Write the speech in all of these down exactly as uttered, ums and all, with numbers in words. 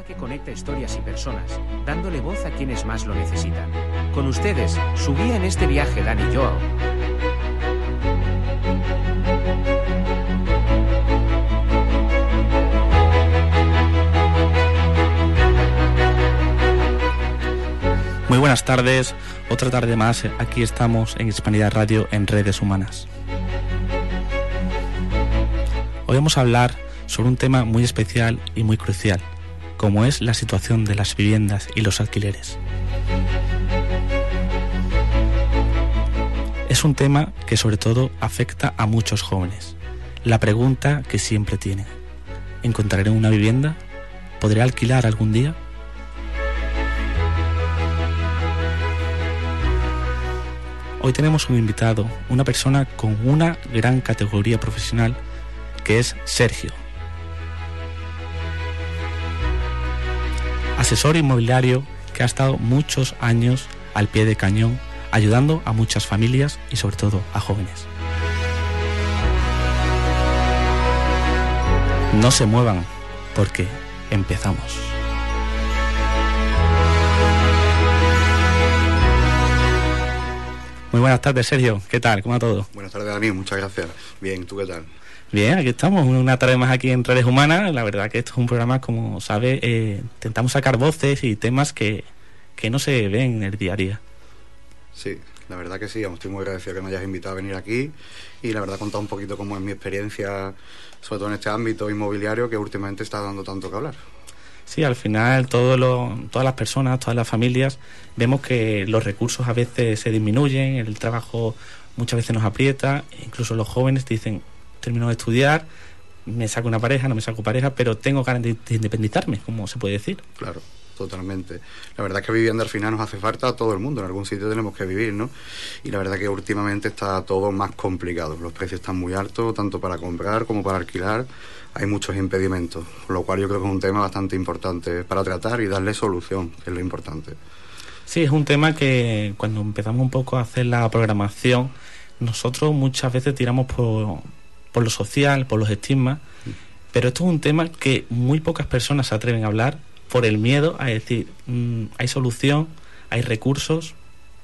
programa que conecta historias y personas, dándole voz a quienes más lo necesitan. Con ustedes, su guía en este viaje, Dani Joao. Muy buenas tardes, otra tarde más, aquí estamos en Hispanidad Radio en Redes Humanas. Hoy vamos a hablar sobre un tema muy especial y muy crucial, como es la situación de las viviendas y los alquileres. Es un tema que sobre todo afecta a muchos jóvenes. La pregunta que siempre tienen: ¿encontraré una vivienda? ¿Podré alquilar algún día? Hoy tenemos un invitado, una persona con una gran categoría profesional, que es Sergio. Asesor inmobiliario que ha estado muchos años al pie de cañón, ayudando a muchas familias y sobre todo a jóvenes. No se muevan, porque empezamos. Muy buenas tardes, Sergio. ¿Qué tal? ¿Cómo va todo? Buenas tardes, Dani. Muchas gracias. Bien, ¿tú qué tal? Bien, aquí estamos, una tarde más aquí en Redes Humanas. La verdad que esto es un programa, como sabe, eh, intentamos sacar voces y temas que, que no se ven en el día a día. Sí, la verdad que sí. Estoy muy agradecido que me hayas invitado a venir aquí y la verdad contar un poquito cómo es mi experiencia, sobre todo en este ámbito inmobiliario que últimamente está dando tanto que hablar. Sí, al final todo lo, todas las personas, todas las familias, vemos que los recursos a veces se disminuyen, el trabajo muchas veces nos aprieta, incluso los jóvenes dicen, termino de estudiar, me saco una pareja, no me saco pareja, pero tengo ganas de, de independizarme, como se puede decir. Claro, totalmente. La verdad es que vivienda al final nos hace falta a todo el mundo, en algún sitio tenemos que vivir, ¿no? Y la verdad que últimamente está todo más complicado, los precios están muy altos, tanto para comprar como para alquilar. Hay muchos impedimentos, lo cual yo creo que es un tema bastante importante para tratar y darle solución, que es lo importante. Sí, es un tema que cuando empezamos un poco a hacer la programación, nosotros muchas veces tiramos por, por lo social, por los estigmas, mm. pero esto es un tema que muy pocas personas se atreven a hablar por el miedo a decir, mmm, hay solución, hay recursos.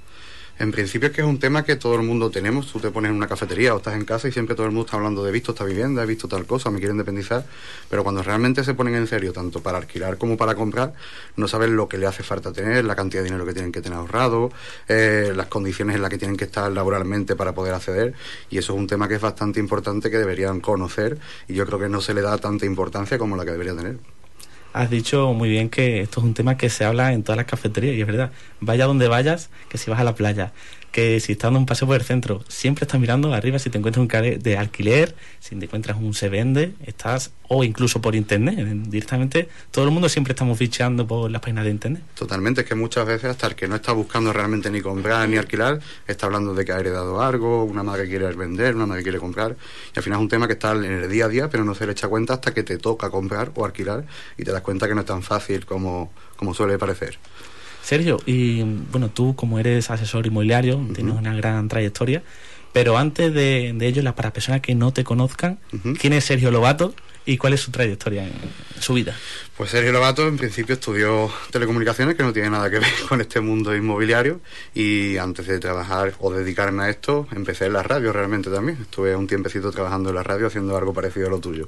En principio es que es un tema que todo el mundo tenemos. Tú te pones en una cafetería o estás en casa y siempre todo el mundo está hablando de he visto esta vivienda, he visto tal cosa, me quiero independizar, pero cuando realmente se ponen en serio, tanto para alquilar como para comprar, no saben lo que le hace falta tener, la cantidad de dinero que tienen que tener ahorrado, eh, las condiciones en las que tienen que estar laboralmente para poder acceder, y eso es un tema que es bastante importante, que deberían conocer, y yo creo que no se le da tanta importancia como la que debería tener. Has dicho muy bien que esto es un tema que se habla en todas las cafeterías, y es verdad, vaya donde vayas, que si vas a la playa, que si estás dando un paseo por el centro, siempre estás mirando arriba si te encuentras un carnet de alquiler, si te encuentras un se vende, estás, o incluso por internet, directamente, todo el mundo siempre estamos ficheando por las páginas de internet. Totalmente, es que muchas veces hasta el que no está buscando realmente ni comprar ni alquilar, está hablando de que ha heredado algo, una madre que quiere vender, una madre que quiere comprar, y al final es un tema que está en el día a día, pero no se le echa cuenta hasta que te toca comprar o alquilar, y te das cuenta que no es tan fácil como, como suele parecer. Sergio, y bueno, tú como eres asesor inmobiliario, uh-huh. tienes una gran trayectoria, pero antes de, de ello, para personas que no te conozcan, uh-huh. ¿quién es Sergio Lobato y cuál es su trayectoria en, en su vida? Pues Sergio Lobato en principio estudió telecomunicaciones, que no tiene nada que ver con este mundo inmobiliario, y antes de trabajar o dedicarme a esto, empecé en la radio realmente también. Estuve un tiempecito trabajando en la radio haciendo algo parecido a lo tuyo.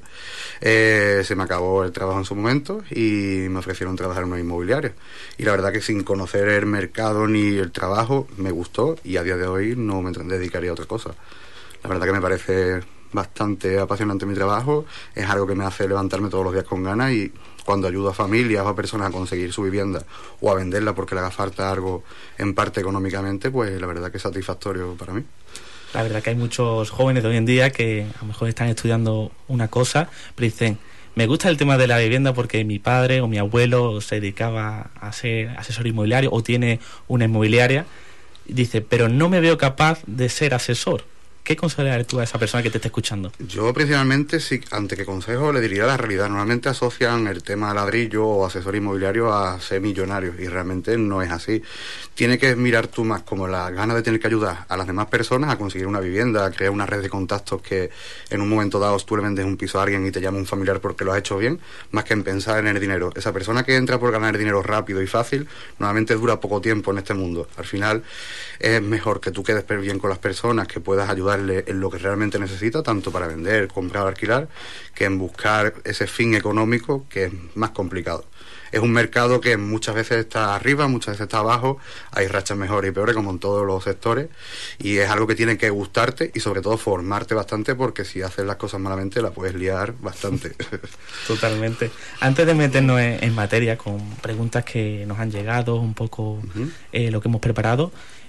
Eh, se me acabó el trabajo en su momento y me ofrecieron trabajar en una inmobiliaria. Y la verdad que sin conocer el mercado ni el trabajo me gustó, y a día de hoy no me dedicaría a otra cosa. La verdad que me parece bastante apasionante mi trabajo, es algo que me hace levantarme todos los días con ganas, y cuando ayudo a familias o a personas a conseguir su vivienda o a venderla porque le haga falta algo en parte económicamente, pues la verdad que es satisfactorio para mí. La verdad que hay muchos jóvenes de hoy en día que a lo mejor están estudiando una cosa, pero dicen, me gusta el tema de la vivienda porque mi padre o mi abuelo se dedicaba a ser asesor inmobiliario o tiene una inmobiliaria, y dice, pero no me veo capaz de ser asesor. ¿Qué consejo le darías tú a esa persona que te esté escuchando? Yo principalmente, sí, antes que consejo, le diría la realidad. Normalmente asocian el tema de ladrillo o asesor inmobiliario a ser millonario y realmente no es así. Tiene que mirar tú más como las ganas de tener que ayudar a las demás personas a conseguir una vivienda, a crear una red de contactos que en un momento dado tú le vendes un piso a alguien y te llama un familiar porque lo has hecho bien, más que en pensar en el dinero. Esa persona que entra por ganar dinero rápido y fácil, normalmente dura poco tiempo en este mundo. Al final es mejor que tú quedes bien con las personas, que puedas ayudarle en lo que realmente necesita, tanto para vender, comprar o alquilar, que en buscar ese fin económico que es más complicado. Es un mercado que muchas veces está arriba, muchas veces está abajo, hay rachas mejores y peores como en todos los sectores y es algo que tiene que gustarte y sobre todo formarte bastante, porque si haces las cosas malamente la puedes liar bastante. Totalmente. Antes de meternos en, en materia con preguntas que nos han llegado, un poco uh-huh. eh, lo que hemos preparado,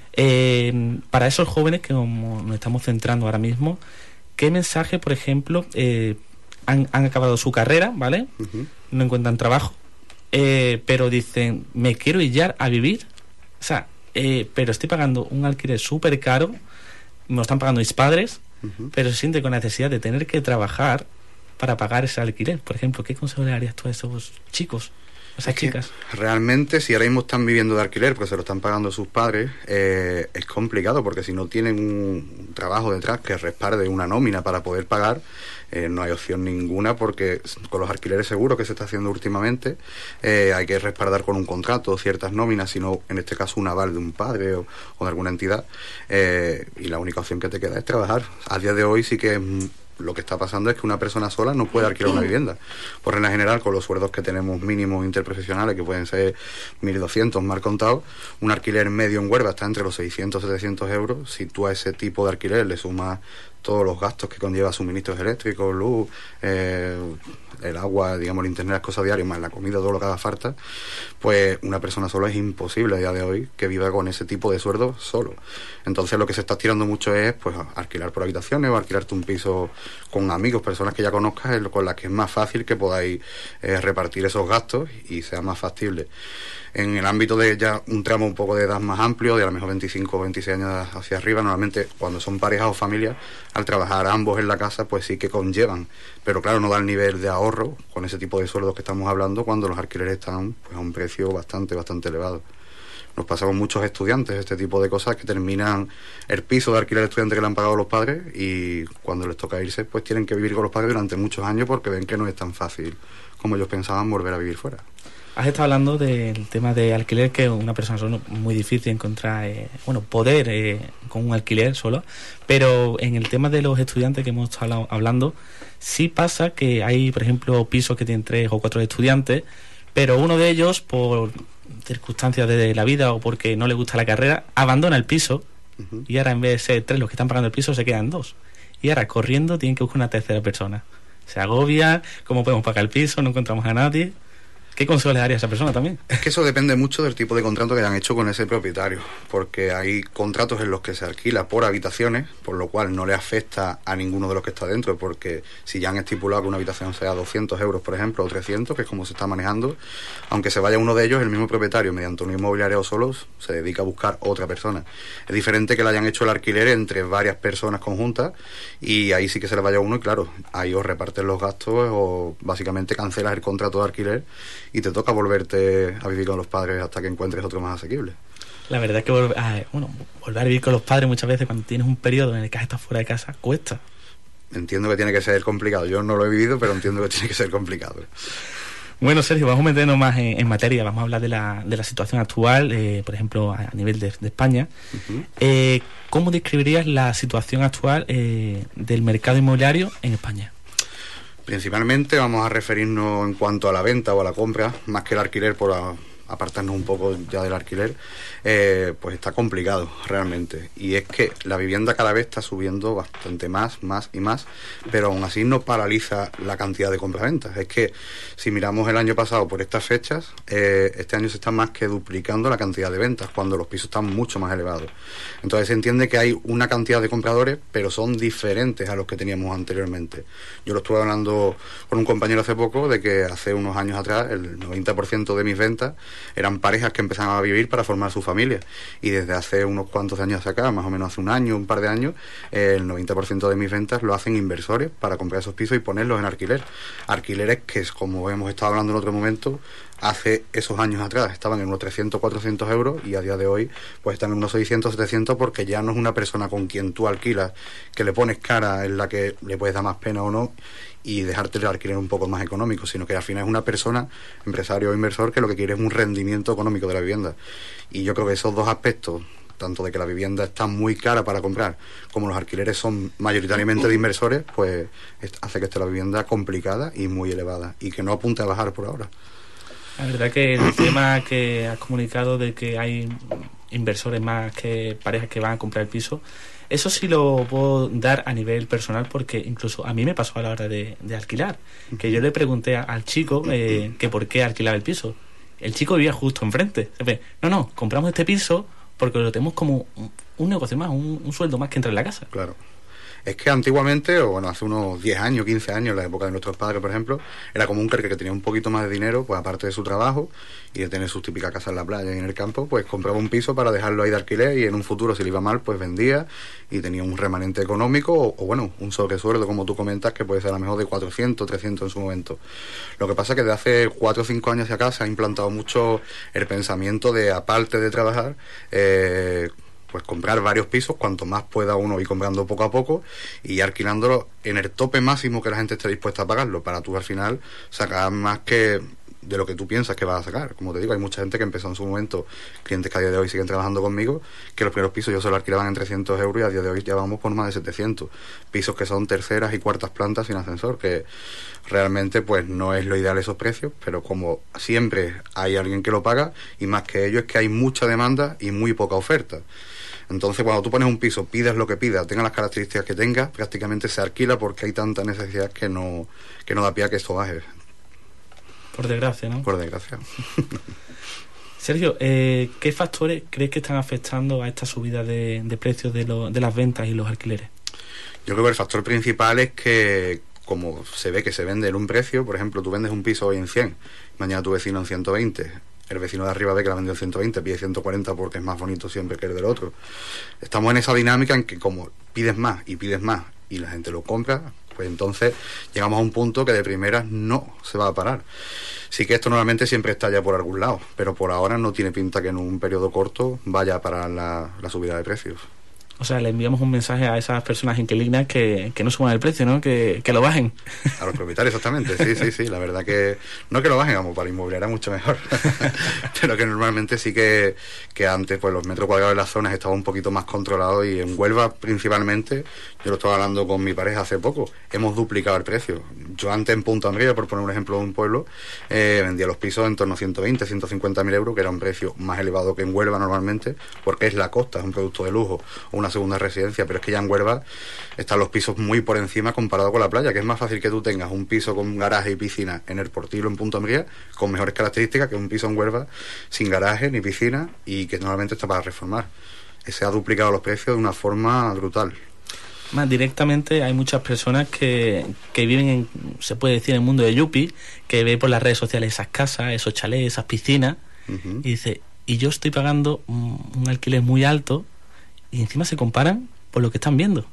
eh, para esos jóvenes que nos estamos centrando ahora mismo, ¿qué mensaje, por ejemplo, eh, han, han acabado su carrera, ¿vale? Uh-huh. No encuentran trabajo. Eh, pero dicen, me quiero ir ya a vivir, o sea, eh, pero estoy pagando un alquiler súper caro, me lo están pagando mis padres, uh-huh. pero se siente con la necesidad de tener que trabajar para pagar ese alquiler. Por ejemplo, ¿qué consejo le darías tú a esos chicos, a esas es chicas? Realmente, si ahora mismo están viviendo de alquiler porque se lo están pagando sus padres, eh, es complicado, porque si no tienen un trabajo detrás que respalde una nómina para poder pagar, Eh, no hay opción ninguna, porque con los alquileres seguros que se está haciendo últimamente eh, hay que respaldar con un contrato ciertas nóminas, sino en este caso un aval de un padre o, o de alguna entidad, eh, y la única opción que te queda es trabajar. A día de hoy sí que mm, lo que está pasando es que una persona sola no puede alquilar una vivienda. Por regla general, con los sueldos que tenemos mínimos interprofesionales, que pueden ser mil doscientos mal contados, un alquiler medio en Huelva está entre los seiscientos y setecientos euros. Si tú a ese tipo de alquiler le sumas todos los gastos que conlleva suministros eléctricos, luz, eh, el agua, digamos, el internet, las cosas diarias, más la comida, todo lo que haga falta, pues una persona sola es imposible a día de hoy que viva con ese tipo de sueldo solo. Entonces lo que se está tirando mucho es pues alquilar por habitaciones o alquilarte un piso con amigos, personas que ya conozcas, con las que es más fácil que podáis eh, repartir esos gastos y sea más factible. En el ámbito de ya un tramo un poco de edad más amplio, de a lo mejor veinticinco o veintiséis años hacia arriba, normalmente cuando son parejas o familias, al trabajar ambos en la casa, pues sí que conllevan, pero claro, no da el nivel de ahorro con ese tipo de sueldos que estamos hablando cuando los alquileres están pues a un precio bastante, bastante elevado. Nos pasa con muchos estudiantes este tipo de cosas, que terminan el piso de alquiler estudiante que le han pagado los padres y cuando les toca irse, pues tienen que vivir con los padres durante muchos años porque ven que no es tan fácil como ellos pensaban volver a vivir fuera. Has estado hablando del tema de alquiler, que una persona sola es muy difícil encontrar, eh, bueno, poder eh, con un alquiler solo, pero en el tema de los estudiantes que hemos estado hablando, sí pasa que hay, por ejemplo, pisos que tienen tres o cuatro estudiantes, pero uno de ellos, por circunstancias de la vida o porque no le gusta la carrera, abandona el piso uh-huh. y ahora en vez de ser tres los que están pagando el piso, se quedan dos. Y ahora corriendo tienen que buscar una tercera persona. Se agobia, ¿cómo podemos pagar el piso? No encontramos a nadie. ¿Qué consejo le daría a esa persona también? Es que eso depende mucho del tipo de contrato que hayan hecho con ese propietario, porque hay contratos en los que se alquila por habitaciones, por lo cual no le afecta a ninguno de los que está dentro, porque si ya han estipulado que una habitación sea doscientos euros, por ejemplo, o trescientos, que es como se está manejando, aunque se vaya uno de ellos, el mismo propietario, mediante un inmobiliario solo, se dedica a buscar otra persona. Es diferente que le hayan hecho el alquiler entre varias personas conjuntas, y ahí sí que se le vaya uno, y claro, ahí os reparten los gastos, o básicamente cancelas el contrato de alquiler, y te toca volverte a vivir con los padres hasta que encuentres otro más asequible. La verdad es que volver a, bueno, volver a vivir con los padres muchas veces cuando tienes un periodo en el que has estado fuera de casa cuesta. Entiendo que tiene que ser complicado. Yo no lo he vivido, pero entiendo que tiene que ser complicado. Bueno, Sergio, vamos a meternos más en, en materia. Vamos a hablar de la, de la situación actual, eh, por ejemplo, a, a nivel de, de España. Uh-huh. Eh, ¿Cómo describirías la situación actual eh, del mercado inmobiliario en España? Principalmente vamos a referirnos en cuanto a la venta o a la compra, más que el alquiler, por a, apartarnos un poco ya del alquiler, eh, pues está complicado realmente. Y es que la vivienda cada vez está subiendo bastante más, más y más, pero aún así no paraliza la cantidad de compraventas. Es que si miramos el año pasado por estas fechas, eh, este año se está más que duplicando la cantidad de ventas, cuando los pisos están mucho más elevados. Entonces se entiende que hay una cantidad de compradores, pero son diferentes a los que teníamos anteriormente. Yo lo estuve hablando con un compañero hace poco, de que hace unos años atrás el noventa por ciento de mis ventas eran parejas que empezaban a vivir para formar su familia. Y desde hace unos cuantos años acá, más o menos hace un año, un par de años, eh, el noventa por ciento de mis ventas lo hacen inversores para comprar esos pisos y ponerlos en alquiler. Alquileres que, como hemos estado hablando en otro momento, hace esos años atrás estaban en unos trescientos, cuatrocientos euros y a día de hoy pues están en unos seiscientos, setecientos, porque ya no es una persona con quien tú alquilas, que le pones cara en la que le puedes dar más pena o no y dejarte el alquiler un poco más económico, sino que al final es una persona, empresario o inversor, que lo que quiere es un rendimiento económico de la vivienda. Y yo creo que esos dos aspectos, tanto de que la vivienda está muy cara para comprar, como los alquileres son mayoritariamente de inversores, pues hace que esté la vivienda complicada y muy elevada, y que no apunte a bajar por ahora. La verdad que el tema que has comunicado de que hay inversores más que parejas que van a comprar el piso, eso sí lo puedo dar a nivel personal, porque incluso a mí me pasó a la hora de, de alquilar, que yo le pregunté a, al chico eh, que por qué alquilaba el piso. El chico vivía justo enfrente. No, no, compramos este piso porque lo tenemos como un, un negocio más, un, un sueldo más que entra en la casa. Claro. Es que antiguamente, o bueno, hace unos diez años, quince años, en la época de nuestros padres, por ejemplo, era común que el que tenía un poquito más de dinero, pues aparte de su trabajo y de tener sus típicas casas en la playa y en el campo, pues compraba un piso para dejarlo ahí de alquiler y en un futuro, si le iba mal, pues vendía y tenía un remanente económico o, o bueno, un sobresueldo, como tú comentas, que puede ser a lo mejor de cuatrocientos, trescientos en su momento. Lo que pasa es que desde hace cuatro o cinco años hacia acá se ha implantado mucho el pensamiento de, aparte de trabajar, eh, pues comprar varios pisos, cuanto más pueda uno ir comprando poco a poco y alquilándolo en el tope máximo que la gente esté dispuesta a pagarlo, para tú al final sacar más que de lo que tú piensas que vas a sacar. Como te digo, hay mucha gente que empezó en su momento, clientes que a día de hoy siguen trabajando conmigo, que los primeros pisos yo se los alquilaban en trescientos euros y a día de hoy ya vamos por más de setecientos. Pisos que son terceras y cuartas plantas sin ascensor, que realmente pues no es lo ideal esos precios, pero como siempre hay alguien que lo paga, y más que ello es que hay mucha demanda y muy poca oferta. Entonces, cuando tú pones un piso, pidas lo que pidas, tenga las características que tenga, prácticamente se alquila porque hay tanta necesidad que no que no da pie a que esto baje. Por desgracia, ¿no? Por desgracia. Sergio, eh, ¿qué factores crees que están afectando a esta subida de, de precios de, lo, de las ventas y los alquileres? Yo creo que el factor principal es que, como se ve que se vende en un precio, por ejemplo, tú vendes un piso hoy en cien, mañana tu vecino en ciento veinte, el vecino de arriba ve que la vendió en ciento veinte, pide ciento cuarenta porque es más bonito siempre que el del otro. Estamos en esa dinámica en que como pides más y pides más y la gente lo compra, pues entonces llegamos a un punto que de primeras no se va a parar. Sí que esto normalmente siempre está ya por algún lado, pero por ahora no tiene pinta que en un periodo corto vaya a parar la, la subida de precios. O sea, le enviamos un mensaje a esas personas inquilinas que, que no suban el precio, ¿no? Que, que lo bajen. A los propietarios, exactamente. Sí, sí, sí. La verdad que... No que lo bajen, vamos, para inmobiliaria mucho mejor. Pero que normalmente sí que, que antes, pues los metros cuadrados de las zonas estaban un poquito más controlados, y en Huelva principalmente, yo lo estaba hablando con mi pareja hace poco, hemos duplicado el precio. Yo antes en Punta Enría, por poner un ejemplo de un pueblo, eh, vendía los pisos en torno a ciento veinte, ciento cincuenta mil euros, que era un precio más elevado que en Huelva normalmente, porque es la costa, es un producto de lujo, una segunda residencia, pero es que ya en Huelva están los pisos muy por encima comparado con la playa, que es más fácil que tú tengas un piso con garaje y piscina en el Portillo, en Punta Enría, con mejores características que un piso en Huelva sin garaje ni piscina y que normalmente está para reformar. Se ha duplicado los precios de una forma brutal. Más directamente hay muchas personas que, que viven en, se puede decir, en el mundo de Yupi, que ve por las redes sociales esas casas, esos chalés, esas piscinas, uh-huh. y dice, y yo estoy pagando un, un alquiler muy alto, y encima se comparan por lo que están viendo.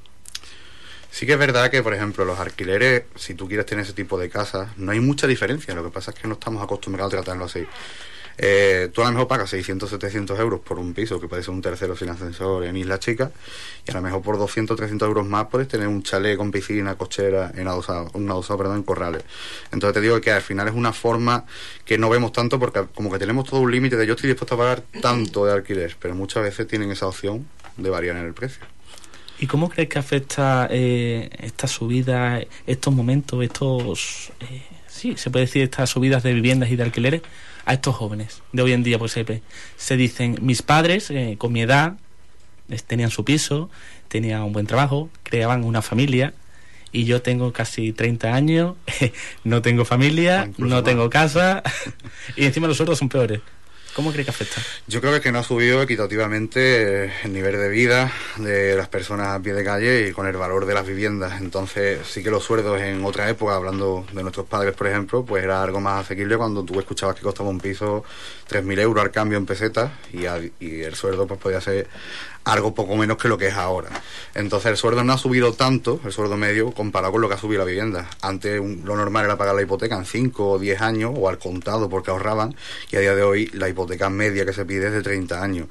Sí que es verdad que, por ejemplo, los alquileres, si tú quieres tener ese tipo de casas, no hay mucha diferencia. Lo que pasa es que no estamos acostumbrados a tratarlo así. Eh, tú a lo mejor pagas seiscientos, setecientos euros por un piso que puede ser un tercero sin ascensor en Isla Chica, y a lo mejor por doscientos, trescientos euros más puedes tener un chalet con piscina, cochera, en adosado, un adosado, perdón, en Corrales. Entonces te digo que al final es una forma que no vemos tanto, porque como que tenemos todo un límite de yo estoy dispuesto a pagar tanto de alquiler, pero muchas veces tienen esa opción de variar en el precio. ¿Y cómo crees que afecta eh, esta subida, estos momentos, estos, eh, sí, se puede decir, estas subidas de viviendas y de alquileres a estos jóvenes de hoy en día? Pues se, se dicen, mis padres eh, con mi edad tenían su piso, tenían un buen trabajo, creaban una familia, y yo tengo casi treinta años, no tengo familia, no tengo casa, y encima los otros son peores. ¿Cómo cree que afecta? Yo creo que no ha subido equitativamente el nivel de vida de las personas a pie de calle y con el valor de las viviendas. Entonces sí que los sueldos en otra época, hablando de nuestros padres por ejemplo, pues era algo más asequible cuando tú escuchabas que costaba un piso tres mil euros al cambio en pesetas y, a, y el sueldo pues podía ser algo poco menos que lo que es ahora. Entonces el sueldo no ha subido tanto, el sueldo medio, comparado con lo que ha subido la vivienda. Antes un, lo normal era pagar la hipoteca en cinco o diez años o al contado porque ahorraban, y a día de hoy la hipoteca media que se pide es de treinta años.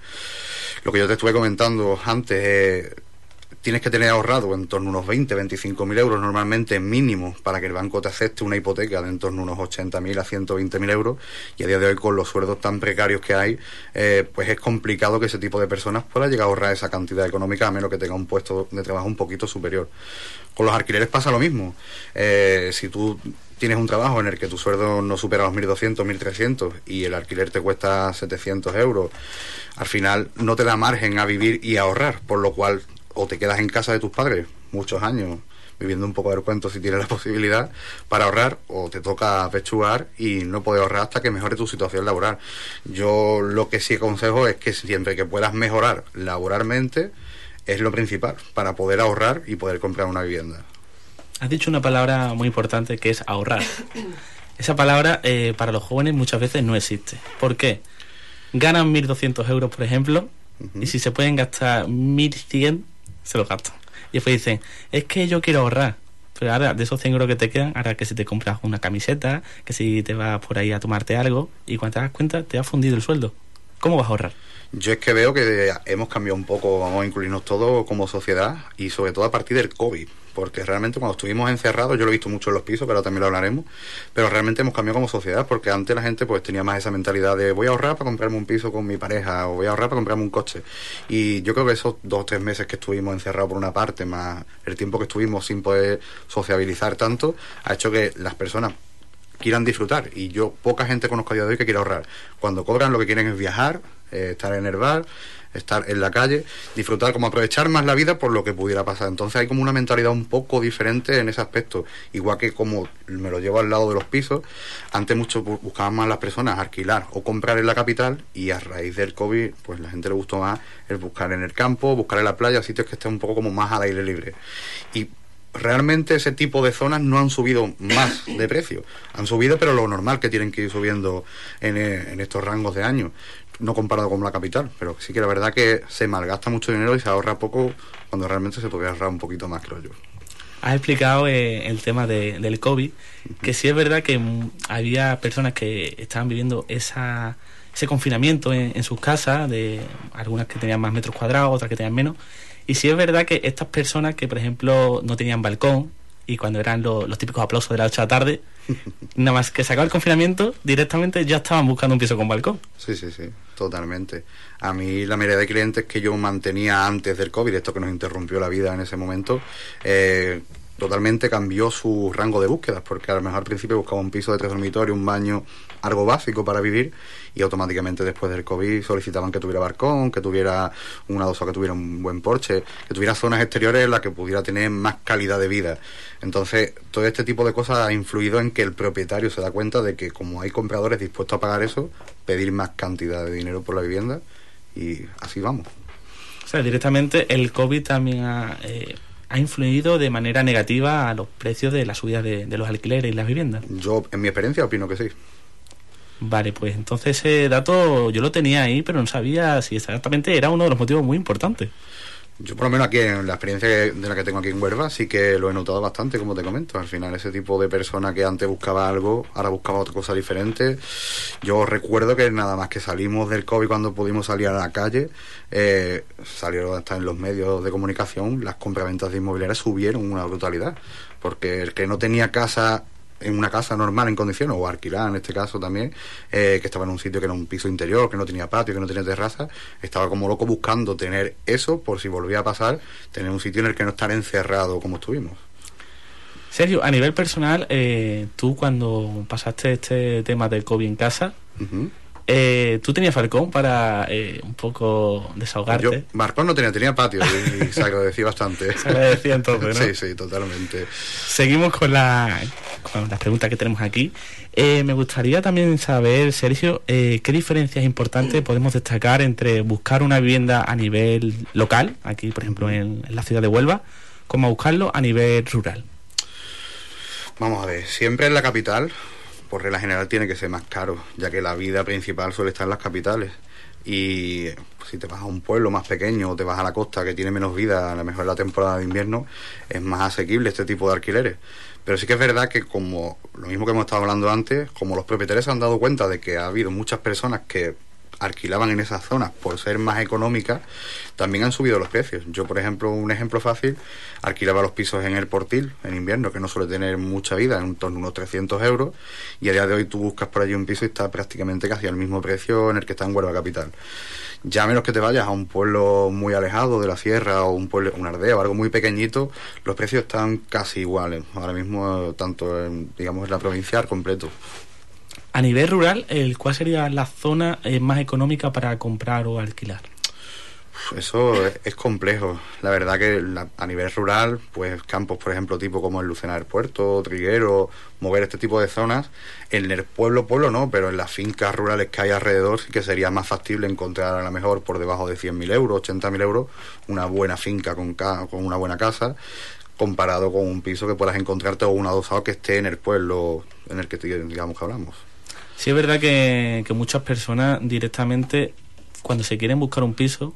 Lo que yo te estuve comentando antes, eh, tienes que tener ahorrado en torno a unos veinte, veinticinco mil euros normalmente mínimo para que el banco te acepte una hipoteca de en torno a unos ochenta mil a ciento veinte mil euros, y a día de hoy con los sueldos tan precarios que hay, eh, pues es complicado que ese tipo de personas pueda llegar a ahorrar esa cantidad económica a menos que tenga un puesto de trabajo un poquito superior. Con los alquileres pasa lo mismo. Eh, si tú tienes un trabajo en el que tu sueldo no supera los mil doscientos, mil trescientos y el alquiler te cuesta setecientos euros, al final no te da margen a vivir y a ahorrar, por lo cual o te quedas en casa de tus padres muchos años viviendo un poco del cuento si tienes la posibilidad para ahorrar, o te toca pechugar y no puedes ahorrar hasta que mejore tu situación laboral. Yo lo que sí aconsejo es que siempre que puedas mejorar laboralmente es lo principal para poder ahorrar y poder comprar una vivienda. Has dicho una palabra muy importante que es ahorrar. Esa palabra eh, para los jóvenes muchas veces no existe. ¿Por qué? Ganan mil doscientos euros, por ejemplo, uh-huh. y si se pueden gastar mil cien, se los gastan. Y después dicen, es que yo quiero ahorrar. Pero ahora, de esos cien euros que te quedan, ahora que si te compras una camiseta, que si te vas por ahí a tomarte algo, y cuando te das cuenta, te ha fundido el sueldo. ¿Cómo vas a ahorrar? Yo es que veo que hemos cambiado un poco, vamos a incluirnos todos como sociedad, y sobre todo a partir del COVID, porque realmente cuando estuvimos encerrados, yo lo he visto mucho en los pisos, que ahora también lo hablaremos, pero realmente hemos cambiado como sociedad, porque antes la gente pues tenía más esa mentalidad de voy a ahorrar para comprarme un piso con mi pareja, o voy a ahorrar para comprarme un coche, y yo creo que esos dos o tres meses que estuvimos encerrados por una parte, más el tiempo que estuvimos sin poder sociabilizar tanto, ha hecho que las personas quieran disfrutar, y yo poca gente conozco a día de hoy que quiera ahorrar. Cuando cobran lo que quieren es viajar, eh, estar en el bar, estar en la calle, disfrutar, como aprovechar más la vida por lo que pudiera pasar. Entonces hay como una mentalidad un poco diferente en ese aspecto, igual que como me lo llevo al lado de los pisos, antes mucho buscaban más las personas alquilar o comprar en la capital, y a raíz del COVID pues la gente le gustó más el buscar en el campo, buscar en la playa, sitios que estén un poco como más al aire libre. Y realmente ese tipo de zonas no han subido más de precio, han subido pero lo normal que tienen que ir subiendo en, en estos rangos de años, no comparado con la capital, pero sí que la verdad que se malgasta mucho dinero y se ahorra poco cuando realmente se podría ahorrar un poquito más, creo yo. Has explicado eh, el tema de, del COVID, uh-huh. que sí es verdad que m- había personas que estaban viviendo esa, ese confinamiento en, en sus casas, de algunas que tenían más metros cuadrados, otras que tenían menos. Y sí es verdad que estas personas que, por ejemplo, no tenían balcón, y cuando eran lo, los típicos aplausos de las ocho de la tarde, nada más que se acabó el confinamiento, directamente ya estaban buscando un piso con balcón. Sí, sí, sí, totalmente. A mí la mayoría de clientes que yo mantenía antes del COVID, esto que nos interrumpió la vida en ese momento, eh, totalmente cambió su rango de búsquedas, porque a lo mejor al principio buscaba un piso de tres dormitorios, un baño, algo básico para vivir, y automáticamente después del COVID solicitaban que tuviera balcón, que tuviera una adosa, que tuviera un buen porche, que tuviera zonas exteriores en las que pudiera tener más calidad de vida. Entonces, todo este tipo de cosas ha influido en que el propietario se da cuenta de que como hay compradores dispuestos a pagar eso, pedir más cantidad de dinero por la vivienda, y así vamos. O sea, directamente el COVID también ha... Eh... ha influido de manera negativa a los precios de la subida de, de los alquileres y las viviendas. Yo, en mi experiencia, opino que sí. Vale, pues entonces ese dato yo lo tenía ahí, pero no sabía si exactamente era uno de los motivos muy importantes. Yo por lo menos aquí en la experiencia de la que tengo aquí en Huelva sí que lo he notado bastante, como te comento. Al final ese tipo de persona que antes buscaba algo, ahora buscaba otra cosa diferente. Yo recuerdo que nada más que salimos del COVID, cuando pudimos salir a la calle, eh, salieron hasta en los medios de comunicación, las compraventas de inmobiliarias subieron una brutalidad, porque el que no tenía casa en una casa normal en condiciones, o alquilada en este caso también, eh, que estaba en un sitio que era un piso interior, que no tenía patio, que no tenía terraza, estaba como loco buscando tener eso por si volvía a pasar, tener un sitio en el que no estar encerrado como estuvimos. Sergio, a nivel personal, eh, tú cuando pasaste este tema del COVID en casa, uh-huh. Eh, ¿tú tenías balcón para eh, un poco desahogarte? Yo balcón no tenía, tenía patio y se agradecía bastante. Se agradecía entonces, ¿no? Sí, sí, totalmente. Seguimos con la con las preguntas que tenemos aquí. Eh, me gustaría también saber, Sergio, eh, qué diferencias importantes podemos destacar entre buscar una vivienda a nivel local, aquí por ejemplo en, en la ciudad de Huelva, como buscarlo a nivel rural. Vamos a ver, siempre en la capital, por regla general, tiene que ser más caro, ya que la vida principal suele estar en las capitales. Y si te vas a un pueblo más pequeño o te vas a la costa que tiene menos vida, a lo mejor en la temporada de invierno, es más asequible este tipo de alquileres. Pero sí que es verdad que, como lo mismo que hemos estado hablando antes, como los propietarios se han dado cuenta de que ha habido muchas personas que alquilaban en esas zonas por ser más económicas, también han subido los precios. Yo, por ejemplo, un ejemplo fácil, alquilaba los pisos en El Portil en invierno, que no suele tener mucha vida, en torno a unos trescientos euros, y a día de hoy tú buscas por allí un piso y está prácticamente casi al mismo precio en el que está en Huelva capital. Ya a menos que te vayas a un pueblo muy alejado de la sierra o un pueblo, una aldea o algo muy pequeñito, los precios están casi iguales ahora mismo, tanto en, digamos, en la provincia al completo. A nivel rural, el ¿cuál sería la zona eh, más económica para comprar o alquilar? Eso es, es complejo. La verdad que la, a nivel rural, pues campos, por ejemplo, tipo como el Lucena del Puerto, Triguero, mover este tipo de zonas. En el pueblo, pueblo no, pero en las fincas rurales que hay alrededor sí que sería más factible encontrar a lo mejor por debajo de cien mil euros, ochenta mil euros, una buena finca con, ca con una buena casa, comparado con un piso que puedas encontrarte o un adosado que esté en el pueblo en el que digamos que hablamos. Sí, es verdad que, que muchas personas directamente, cuando se quieren buscar un piso,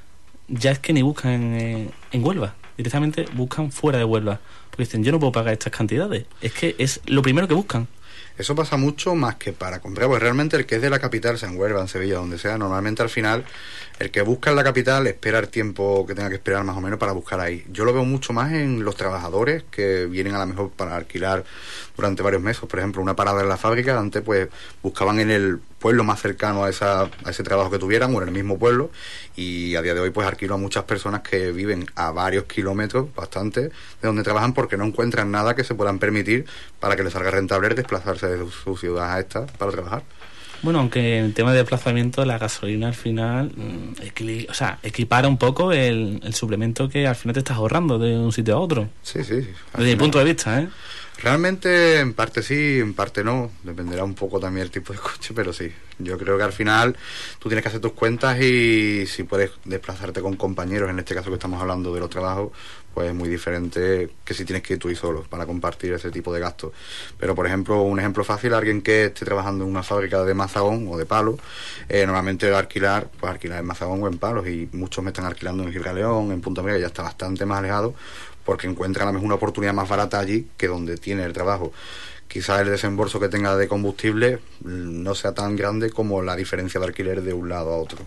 ya es que ni buscan en, en Huelva, directamente buscan fuera de Huelva, porque dicen, yo no puedo pagar estas cantidades. Es que es lo primero que buscan. Eso pasa mucho más que para comprar, pues realmente el que es de la capital, sea en Huelva, en Sevilla, donde sea, normalmente al final el que busca en la capital espera el tiempo que tenga que esperar más o menos para buscar ahí. Yo lo veo mucho más en los trabajadores que vienen a lo mejor para alquilar durante varios meses, por ejemplo, una parada en la fábrica. Antes pues buscaban en el pueblo más cercano a, esa, a ese trabajo que tuvieran o en el mismo pueblo, y a día de hoy pues alquilo a muchas personas que viven a varios kilómetros, bastante, de donde trabajan porque no encuentran nada que se puedan permitir para que les salga rentable desplazarse de su ciudad a esta para trabajar. Bueno, aunque en el tema de desplazamiento, la gasolina al final, equil o sea, equipara un poco el, el suplemento que al final te estás ahorrando de un sitio a otro. Sí, sí. Desde mi punto de vista, ¿eh? Realmente, en parte sí, en parte no. Dependerá un poco también el tipo de coche, pero sí. Yo creo que al final tú tienes que hacer tus cuentas y si puedes desplazarte con compañeros, en este caso que estamos hablando de los trabajos, pues es muy diferente que si tienes que ir tú y solo para compartir ese tipo de gastos. Pero, por ejemplo, un ejemplo fácil, alguien que esté trabajando en una fábrica de mazagón o de palos, eh, normalmente alquilar, pues alquilar en mazagón o en palos, y muchos me están alquilando en Gibraleón, en Punta Mira, que ya está bastante más alejado, porque encuentran a lo mejor una oportunidad más barata allí que donde tiene el trabajo. Quizás el desembolso que tenga de combustible no sea tan grande como la diferencia de alquiler de un lado a otro.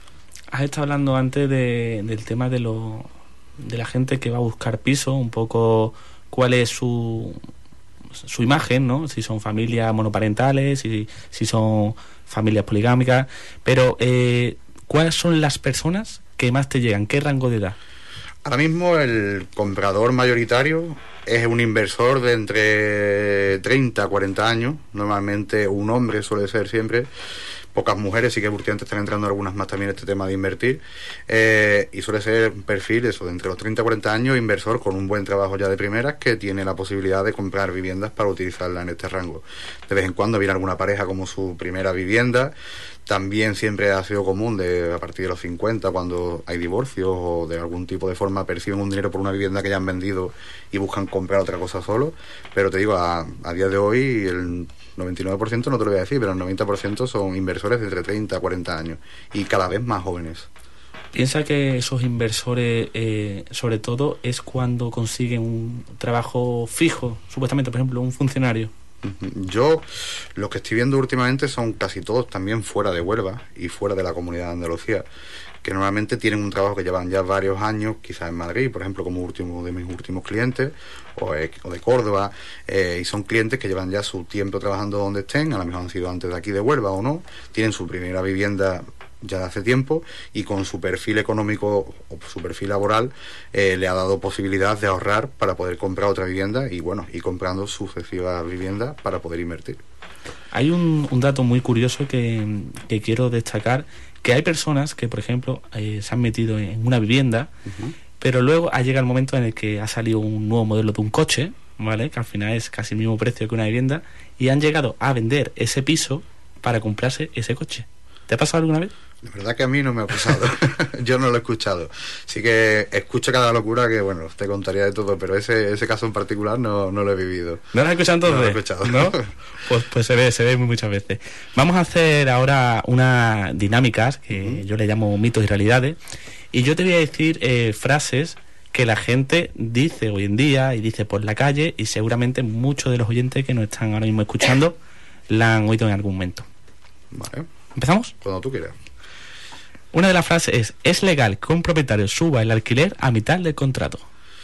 Has estado hablando antes de, del tema de, lo, de la gente que va a buscar piso, un poco cuál es su, su imagen, ¿no? Si son familias monoparentales, si, si son familias poligámicas, pero eh, ¿cuáles son las personas que más te llegan? ¿Qué rango de edad? Ahora mismo el comprador mayoritario es un inversor de entre treinta a cuarenta años, normalmente un hombre suele ser siempre, pocas mujeres, sí que últimamente están entrando algunas más también este tema de invertir, eh, y suele ser un perfil eso, de entre los treinta a cuarenta años, inversor con un buen trabajo ya de primeras, que tiene la posibilidad de comprar viviendas para utilizarla en este rango. De vez en cuando viene alguna pareja como su primera vivienda. También siempre ha sido común de a partir de los cincuenta, cuando hay divorcios o de algún tipo de forma perciben un dinero por una vivienda que ya han vendido y buscan comprar otra cosa solo. Pero te digo, a, a día de hoy el noventa y nueve por ciento, no te lo voy a decir, pero el noventa por ciento son inversores de entre treinta a cuarenta años y cada vez más jóvenes. Piensa que esos inversores, eh, sobre todo, es cuando consiguen un trabajo fijo, supuestamente, por ejemplo, un funcionario. Yo, lo que estoy viendo últimamente son casi todos también fuera de Huelva y fuera de la Comunidad de Andalucía, que normalmente tienen un trabajo que llevan ya varios años, quizás en Madrid, por ejemplo, como último de mis últimos clientes, o, eh, o de Córdoba, eh, y son clientes que llevan ya su tiempo trabajando donde estén, a lo mejor han sido antes de aquí de Huelva o no, tienen su primera vivienda ya de hace tiempo, y con su perfil económico o su perfil laboral eh, le ha dado posibilidad de ahorrar para poder comprar otra vivienda y bueno, y comprando sucesivas viviendas para poder invertir. Hay un, un dato muy curioso que, que quiero destacar, que hay personas que, por ejemplo, eh, se han metido en una vivienda, uh-huh. pero luego ha llegado el momento en el que ha salido un nuevo modelo de un coche, ¿vale? Que al final es casi el mismo precio que una vivienda, y han llegado a vender ese piso para comprarse ese coche. ¿Te ha pasado alguna vez? La verdad que a mí no me ha pasado. Yo no lo he escuchado. Sí que escucho cada locura que, bueno, te contaría de todo, pero ese ese caso en particular no, no lo he vivido. ¿No lo has escuchado entonces? No lo he escuchado. ¿No? Pues, pues se ve, se ve muchas veces. Vamos a hacer ahora unas dinámicas que uh-huh. yo le llamo mitos y realidades, y yo te voy a decir eh, frases que la gente dice hoy en día y dice por la calle, y seguramente muchos de los oyentes que nos están ahora mismo escuchando la han oído en algún momento. Vale. ¿Empezamos? Cuando tú quieras. Una de las frases es: ¿es legal que un propietario suba el alquiler a mitad del contrato?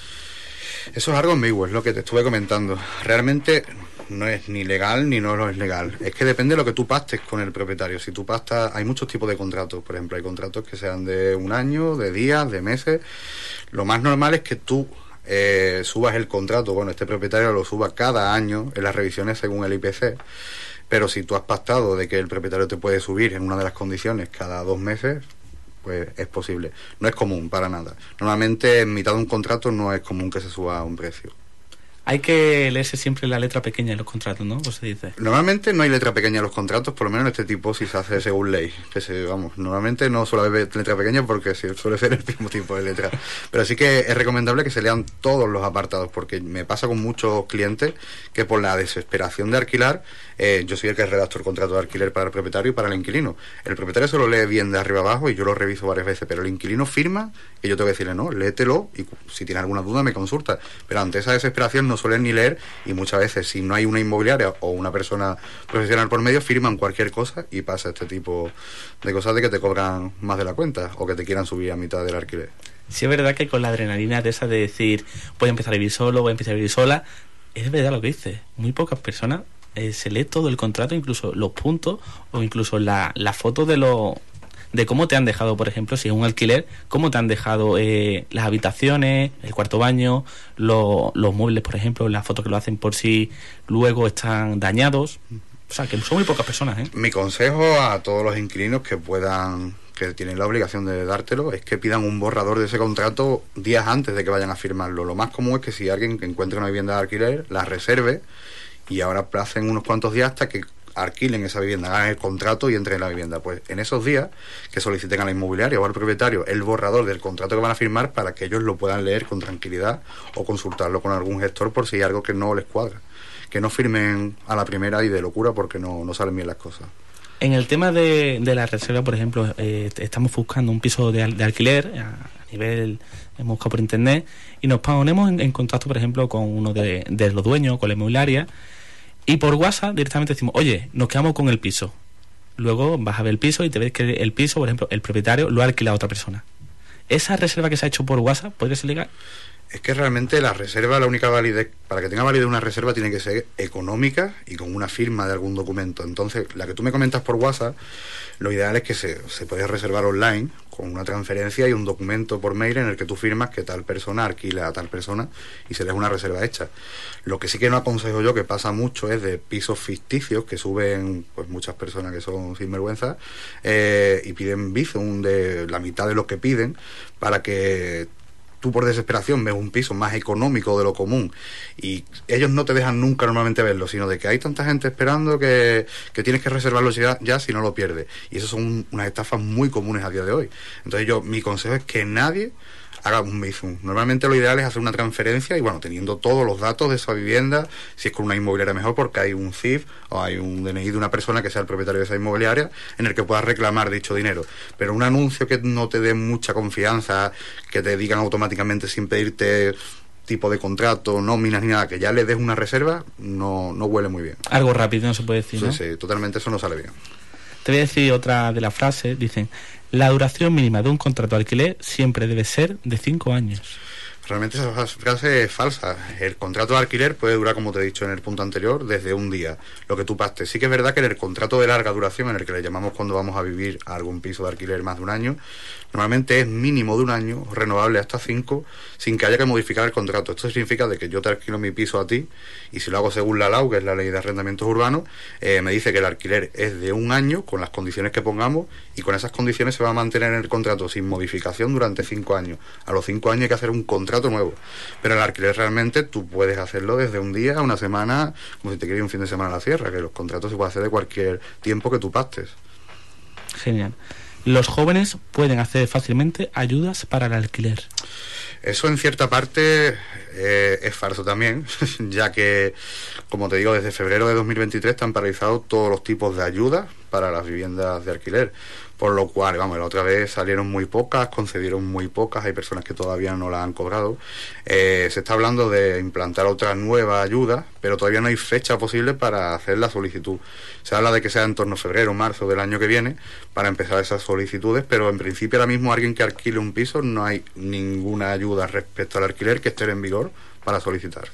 Eso es algo ambiguo, es lo que te estuve comentando. Realmente no es ni legal ni no lo es legal. Es que depende de lo que tú pactes con el propietario. Si tú pactas, hay muchos tipos de contratos. Por ejemplo, hay contratos que sean de un año, de días, de meses. Lo más normal es que tú eh, subas el contrato, bueno, este propietario lo suba cada año en las revisiones según el I P C. Pero si tú has pactado de que el propietario te puede subir en una de las condiciones cada dos meses, pues es posible. No es común para nada. Normalmente en mitad de un contrato no es común que se suba un precio. Hay que leerse siempre la letra pequeña en los contratos, ¿no? Pues se dice. Normalmente no hay letra pequeña en los contratos, por lo menos en este tipo si se hace según ley. Que se, vamos, normalmente no suele haber letra pequeña porque suele ser el mismo tipo de letra. Pero sí que es recomendable que se lean todos los apartados, porque me pasa con muchos clientes que por la desesperación de alquilar, eh, yo soy el que redacto el contrato de alquiler para el propietario y para el inquilino. El propietario se lo lee bien de arriba abajo y yo lo reviso varias veces, pero el inquilino firma y yo tengo que decirle, no, léetelo y si tiene alguna duda me consulta. Pero ante esa desesperación no suelen ni leer, y muchas veces si no hay una inmobiliaria o una persona profesional por medio, firman cualquier cosa y pasa este tipo de cosas de que te cobran más de la cuenta o que te quieran subir a mitad del alquiler. Sí, es verdad que con la adrenalina de esa de decir voy a empezar a vivir solo, voy a empezar a vivir sola, es verdad lo que dices. Muy pocas personas eh, se lee todo el contrato, incluso los puntos o incluso la, la foto de los de cómo te han dejado, por ejemplo, si es un alquiler, cómo te han dejado eh, las habitaciones, el cuarto baño, lo, los muebles, por ejemplo, las fotos que lo hacen por si luego están dañados. O sea, que son muy pocas personas, ¿eh? Mi consejo a todos los inquilinos que puedan, que tienen la obligación de dártelo, es que pidan un borrador de ese contrato días antes de que vayan a firmarlo. Lo más común es que si alguien encuentra una vivienda de alquiler, la reserve y ahora hacen unos cuantos días hasta que alquilen esa vivienda, hagan el contrato y entren en la vivienda. Pues en esos días que soliciten a la inmobiliaria o al propietario el borrador del contrato que van a firmar para que ellos lo puedan leer con tranquilidad o consultarlo con algún gestor por si hay algo que no les cuadra. Que no firmen a la primera y de locura porque no, no salen bien las cosas. En el tema de, de la reserva, por ejemplo, eh, estamos buscando un piso de, de alquiler a, a nivel, hemos buscado por internet y nos ponemos en, en contacto, por ejemplo, con uno de, de los dueños, con la inmobiliaria. Y por WhatsApp directamente decimos, oye, nos quedamos con el piso. Luego vas a ver el piso y te ves que el piso, por ejemplo, el propietario lo ha alquilado a otra persona. ¿Esa reserva que se ha hecho por WhatsApp podría ser legal? Es que realmente la reserva, la única validez, para que tenga validez una reserva tiene que ser económica y con una firma de algún documento. Entonces, la que tú me comentas por WhatsApp, lo ideal es que se, se puede reservar online con una transferencia y un documento por mail en el que tú firmas que tal persona alquila a tal persona y se le da una reserva hecha. Lo que sí que no aconsejo yo, que pasa mucho, es de pisos ficticios que suben pues muchas personas que son sinvergüenza eh, y piden bizum de la mitad de lo que piden para que tú por desesperación ves un piso más económico de lo común y ellos no te dejan nunca normalmente verlo, sino de que hay tanta gente esperando que, que tienes que reservarlo ya, ya si no lo pierdes. Y eso son unas estafas muy comunes a día de hoy. Entonces yo, mi consejo es que nadie haga un bizum. Normalmente lo ideal es hacer una transferencia y bueno, teniendo todos los datos de esa vivienda, si es con una inmobiliaria mejor porque hay un C I F o hay un D N I de una persona que sea el propietario de esa inmobiliaria en el que puedas reclamar dicho dinero. Pero un anuncio que no te dé mucha confianza, que te digan automáticamente sin pedirte tipo de contrato, nóminas ni nada, que ya le des una reserva, no, no huele muy bien. Algo rápido, no se puede decir, sí, ¿no? Sí, totalmente eso no sale bien. Te voy a decir otra de las frases, dicen, la duración mínima de un contrato de alquiler siempre debe ser de cinco años. Realmente esa frase es falsa. El contrato de alquiler puede durar, como te he dicho en el punto anterior, desde un día, lo que tú pactes. Sí que es verdad que en el contrato de larga duración, en el que le llamamos cuando vamos a vivir a algún piso de alquiler más de un año, normalmente es mínimo de un año, renovable hasta cinco, sin que haya que modificar el contrato. Esto significa de que yo te alquilo mi piso a ti, y si lo hago según la L A U, que es la Ley de Arrendamientos Urbanos, eh, me dice que el alquiler es de un año, con las condiciones que pongamos, y con esas condiciones se va a mantener en el contrato sin modificación durante cinco años. A los cinco años hay que hacer un contrato contrato nuevo. Pero el alquiler realmente tú puedes hacerlo desde un día a una semana, como si te quieres ir un fin de semana a la sierra, que los contratos se pueden hacer de cualquier tiempo que tú pactes. Genial. Los jóvenes pueden acceder fácilmente a ayudas para el alquiler. Eso en cierta parte eh, es falso también, ya que, como te digo, desde febrero de dos mil veintitrés están paralizados todos los tipos de ayudas para las viviendas de alquiler, por lo cual, vamos, la otra vez salieron muy pocas, concedieron muy pocas, hay personas que todavía no las han cobrado. Eh, se está hablando de implantar otra nueva ayuda, pero todavía no hay fecha posible para hacer la solicitud. Se habla de que sea en torno a febrero o marzo del año que viene para empezar esas solicitudes, pero en principio ahora mismo alguien que alquile un piso no hay ninguna ayuda respecto al alquiler que esté en vigor para solicitar.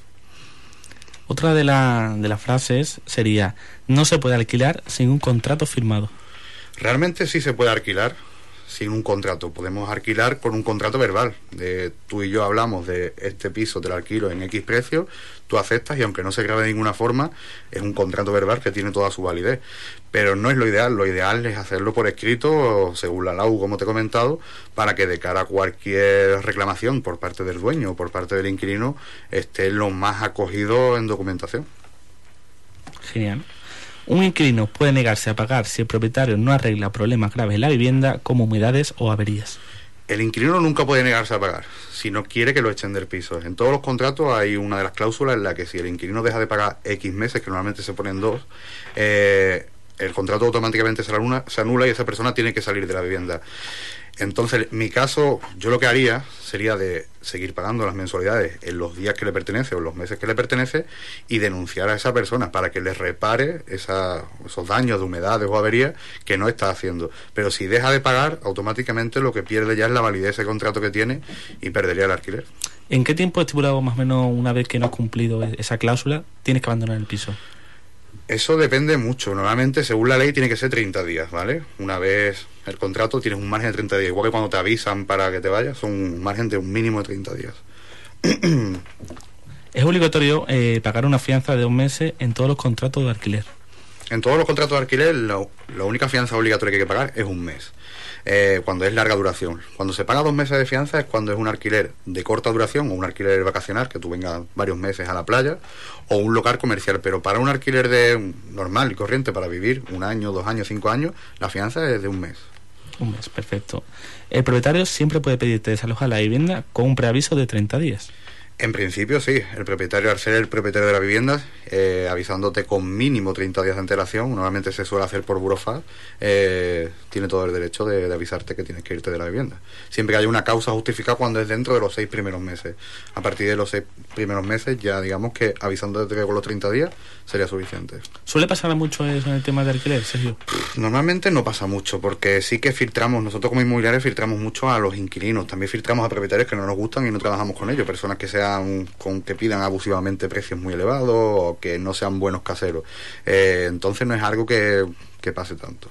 Otra de, la, de las frases sería: no se puede alquilar sin un contrato firmado. Realmente sí se puede alquilar sin un contrato. Podemos alquilar con un contrato verbal. De tú y yo hablamos de este piso, te lo alquilo en X precio, tú aceptas y aunque no se grabe de ninguna forma, es un contrato verbal que tiene toda su validez. Pero no es lo ideal. Lo ideal es hacerlo por escrito, según la L A U, como te he comentado, para que de cara a cualquier reclamación por parte del dueño o por parte del inquilino esté lo más acogido en documentación. Genial. Un inquilino puede negarse a pagar si el propietario no arregla problemas graves en la vivienda, como humedades o averías. El inquilino nunca puede negarse a pagar si no quiere que lo echen del piso. En todos los contratos hay una de las cláusulas en la que si el inquilino deja de pagar X meses, que normalmente se ponen dos, eh, el contrato automáticamente se anula, se anula y esa persona tiene que salir de la vivienda. Entonces, en mi caso, yo lo que haría sería de seguir pagando las mensualidades en los días que le pertenece o en los meses que le pertenece y denunciar a esa persona para que le repare esa, esos daños de humedades o averías que no está haciendo. Pero si deja de pagar, automáticamente lo que pierde ya es la validez de ese contrato que tiene y perdería el alquiler. ¿En qué tiempo estipulado, más o menos, una vez que no has cumplido esa cláusula, tienes que abandonar el piso? Eso depende mucho. Normalmente, según la ley, tiene que ser treinta días, ¿vale? Una vez el contrato, tienes un margen de treinta días. Igual que cuando te avisan para que te vayas, son un margen de un mínimo de treinta días. ¿Es obligatorio eh, pagar una fianza de dos meses en todos los contratos de alquiler? En todos los contratos de alquiler, la, la única fianza obligatoria que hay que pagar es un mes. Eh, cuando es larga duración. Cuando se paga dos meses de fianza es cuando es un alquiler de corta duración o un alquiler vacacional, que tú vengas varios meses a la playa, o un local comercial. Pero para un alquiler de normal y corriente, para vivir un año, dos años, cinco años, la fianza es de un mes. Un mes, perfecto. El propietario siempre puede pedirte desalojar la vivienda con un preaviso de treinta días. En principio sí, el propietario, al ser el propietario de la vivienda, eh, avisándote con mínimo treinta días de antelación, normalmente se suele hacer por burofax, eh, tiene todo el derecho de, de avisarte que tienes que irte de la vivienda. Siempre que haya una causa justificada cuando es dentro de los seis primeros meses. A partir de los seis primeros meses ya digamos que avisándote que con los treinta días sería suficiente. ¿Suele pasar mucho eso en el tema de alquiler, Sergio? Normalmente no pasa mucho, porque sí que filtramos, nosotros como inmobiliarios filtramos mucho a los inquilinos, también filtramos a propietarios que no nos gustan y no trabajamos con ellos, personas que sean con que pidan abusivamente precios muy elevados o que no sean buenos caseros. Eh, entonces no es algo que, que pase tanto.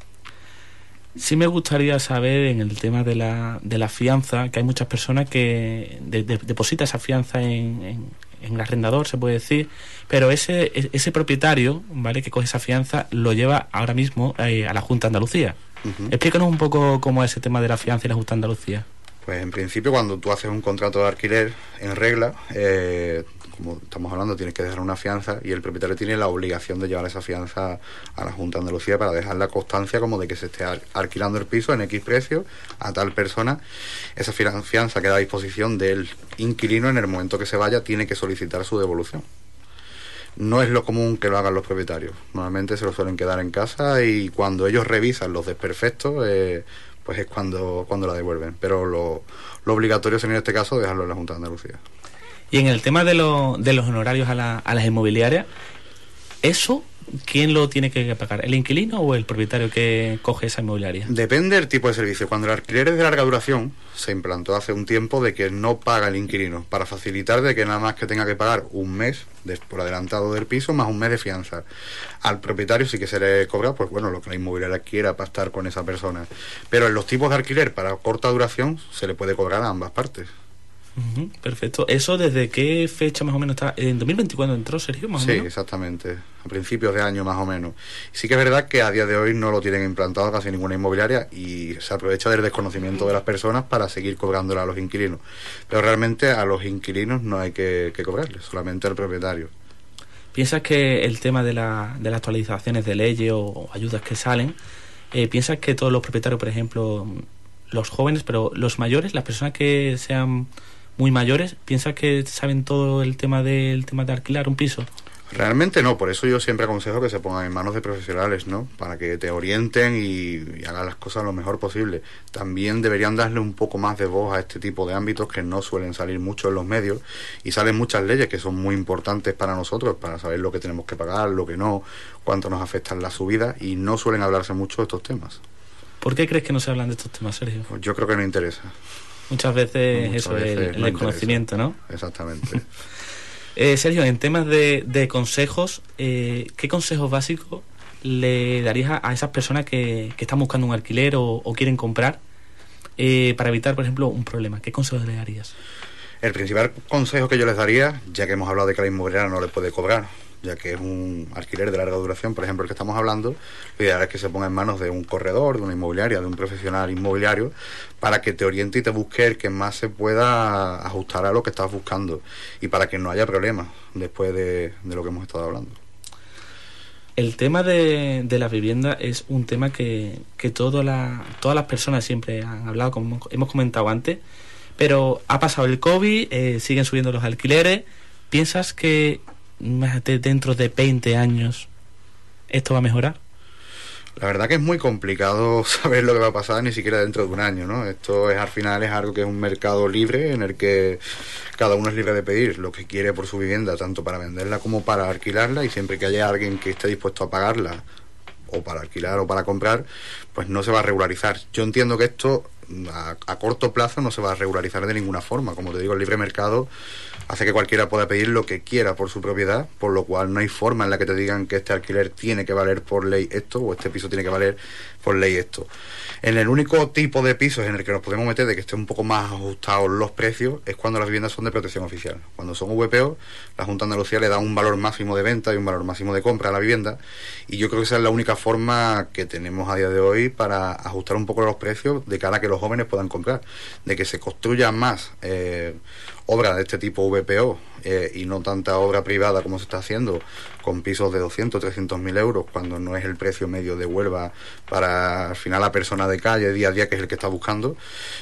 Sí me gustaría saber en el tema de la, de la fianza, que hay muchas personas que de, de, depositan esa fianza en, en, en el arrendador, se puede decir, pero ese, ese propietario, ¿vale?, que coge esa fianza, lo lleva ahora mismo eh, a la Junta de Andalucía. Uh-huh. Explícanos un poco cómo es ese tema de la fianza y la Junta de Andalucía. Pues en principio cuando tú haces un contrato de alquiler en regla, eh, como estamos hablando, tienes que dejar una fianza y el propietario tiene la obligación de llevar esa fianza a la Junta de Andalucía para dejar la constancia como de que se esté alquilando el piso en X precio a tal persona. Esa fianza queda a disposición del inquilino en el momento que se vaya, tiene que solicitar su devolución. No es lo común que lo hagan los propietarios. Normalmente se lo suelen quedar en casa y cuando ellos revisan los desperfectos, eh, pues es cuando, cuando la devuelven. Pero lo, lo obligatorio sería en este caso dejarlo en la Junta de Andalucía. Y en el tema de, lo, de los honorarios a, la, a las inmobiliarias, ¿eso quién lo tiene que pagar? ¿El inquilino o el propietario que coge esa inmobiliaria? Depende del tipo de servicio. Cuando el alquiler es de larga duración, se implantó hace un tiempo de que no paga el inquilino, para facilitar de que nada más que tenga que pagar un mes de, por adelantado del piso más un mes de fianza. Al propietario sí que se le cobra, pues bueno, lo que la inmobiliaria quiera para estar con esa persona. Pero en los tipos de alquiler para corta duración se le puede cobrar a ambas partes. Uh-huh, perfecto. ¿Eso desde qué fecha más o menos está? ¿En dos mil veinticuatro entró, Sergio, más o Sí, menos? exactamente, a principios de año más o menos. Sí que es verdad que a día de hoy no lo tienen implantado casi ninguna inmobiliaria y se aprovecha del desconocimiento de las personas para seguir cobrándole a los inquilinos. Pero realmente a los inquilinos no hay que, que cobrarles, solamente al propietario. ¿Piensas que el tema de, la, de las actualizaciones de leyes o, o ayudas que salen, eh, piensas que todos los propietarios, por ejemplo, los jóvenes, pero los mayores, las personas que sean muy mayores, piensas que saben todo el tema del tema de alquilar un piso? Realmente no, por eso yo siempre aconsejo que se pongan en manos de profesionales, ¿no? Para que te orienten y, y hagan las cosas lo mejor posible. También deberían darle un poco más de voz a este tipo de ámbitos que no suelen salir mucho en los medios y salen muchas leyes que son muy importantes para nosotros, para saber lo que tenemos que pagar, lo que no, cuánto nos afectan las subidas y no suelen hablarse mucho de estos temas. ¿Por qué crees que no se hablan de estos temas, Sergio? Pues yo creo que no interesa. Muchas veces Muchas eso, veces el, el no desconocimiento, interesa. ¿no? Exactamente. Eh, Sergio, en temas de, de consejos, eh, ¿qué consejos básicos le darías a, a esas personas que, que están buscando un alquiler o, o quieren comprar eh, para evitar, por ejemplo, un problema? ¿Qué consejos le darías? El principal consejo que yo les daría, ya que hemos hablado de que la inmobiliaria no le puede cobrar, ya que es un alquiler de larga duración, por ejemplo, el que estamos hablando, lo ideal es que se ponga en manos de un corredor, de una inmobiliaria, de un profesional inmobiliario, para que te oriente y te busque el que más se pueda ajustar a lo que estás buscando y para que no haya problemas después de, de lo que hemos estado hablando. El tema de, de la vivienda es un tema que, que toda la, todas las personas siempre han hablado, como hemos comentado antes, pero ha pasado el COVID, eh, siguen subiendo los alquileres. ¿Piensas que dentro de veinte años esto va a mejorar? La verdad que es muy complicado saber lo que va a pasar ni siquiera dentro de un año, ¿no? Esto es al final es algo que es un mercado libre en el que cada uno es libre de pedir lo que quiere por su vivienda, tanto para venderla como para alquilarla, y siempre que haya alguien que esté dispuesto a pagarla o para alquilar o para comprar, pues no se va a regularizar. Yo entiendo que esto a, a corto plazo no se va a regularizar de ninguna forma. Como te digo, el libre mercado hace que cualquiera pueda pedir lo que quiera por su propiedad, por lo cual no hay forma en la que te digan que este alquiler tiene que valer por ley esto o este piso tiene que valer por ley esto. En el único tipo de pisos en el que nos podemos meter de que estén un poco más ajustados los precios es cuando las viviendas son de protección oficial. Cuando son V P O, la Junta de Andalucía le da un valor máximo de venta y un valor máximo de compra a la vivienda, y yo creo que esa es la única forma que tenemos a día de hoy para ajustar un poco los precios de cara a que los jóvenes puedan comprar, de que se construya más eh, obra de este tipo V P O eh, y no tanta obra privada como se está haciendo con pisos de doscientos, trescientos mil euros, cuando no es el precio medio de Huelva para al final la persona de calle día a día que es el que está buscando,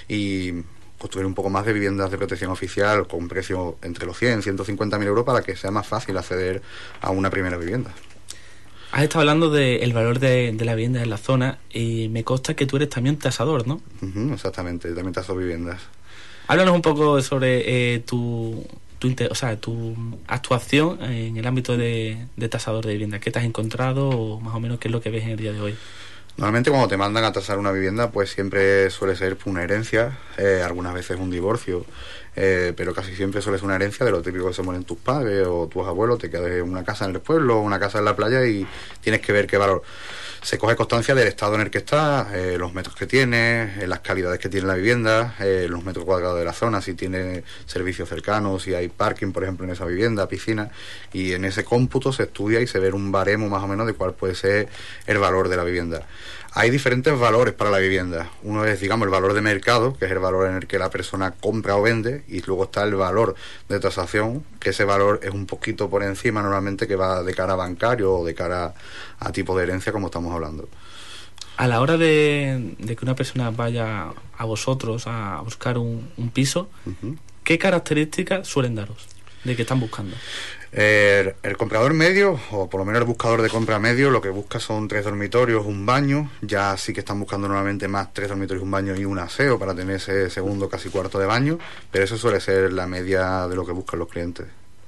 y construir un poco más de viviendas de protección oficial con precio entre los cien, ciento cincuenta mil euros para que sea más fácil acceder a una primera vivienda. Has estado hablando del valor de, de la vivienda en la zona y me consta que tú eres también tasador, ¿no? Uh-huh, exactamente, también taso viviendas. Háblanos un poco sobre eh, tu, tu, o sea, tu actuación en el ámbito de, de tasador de vivienda. ¿Qué te has encontrado o más o menos qué es lo que ves en el día de hoy? Normalmente cuando te mandan a tasar una vivienda, pues siempre suele ser una herencia, eh, algunas veces un divorcio, eh, pero casi siempre suele ser una herencia de lo típico que se mueren tus padres o tus abuelos, te quedas en una casa en el pueblo o una casa en la playa y tienes que ver qué valor. Se coge constancia del estado en el que está, eh, los metros que tiene, eh, las calidades que tiene la vivienda, eh, los metros cuadrados de la zona, si tiene servicios cercanos, si hay parking, por ejemplo, en esa vivienda, piscina, y en ese cómputo se estudia y se ve un baremo más o menos de cuál puede ser el valor de la vivienda. Hay diferentes valores para la vivienda. Uno es, digamos, el valor de mercado, que es el valor en el que la persona compra o vende, y luego está el valor de tasación, que ese valor es un poquito por encima normalmente, que va de cara a bancario o de cara a tipo de herencia, como estamos hablando. A la hora de, de que una persona vaya a vosotros a buscar un, un piso, uh-huh. ¿qué características suelen daros de que están buscando? El, el comprador medio, o por lo menos el buscador de compra medio, lo que busca son tres dormitorios, un baño. Ya sí que están buscando normalmente más tres dormitorios, un baño y un aseo para tener ese segundo casi cuarto de baño, pero eso suele ser la media de lo que buscan los clientes.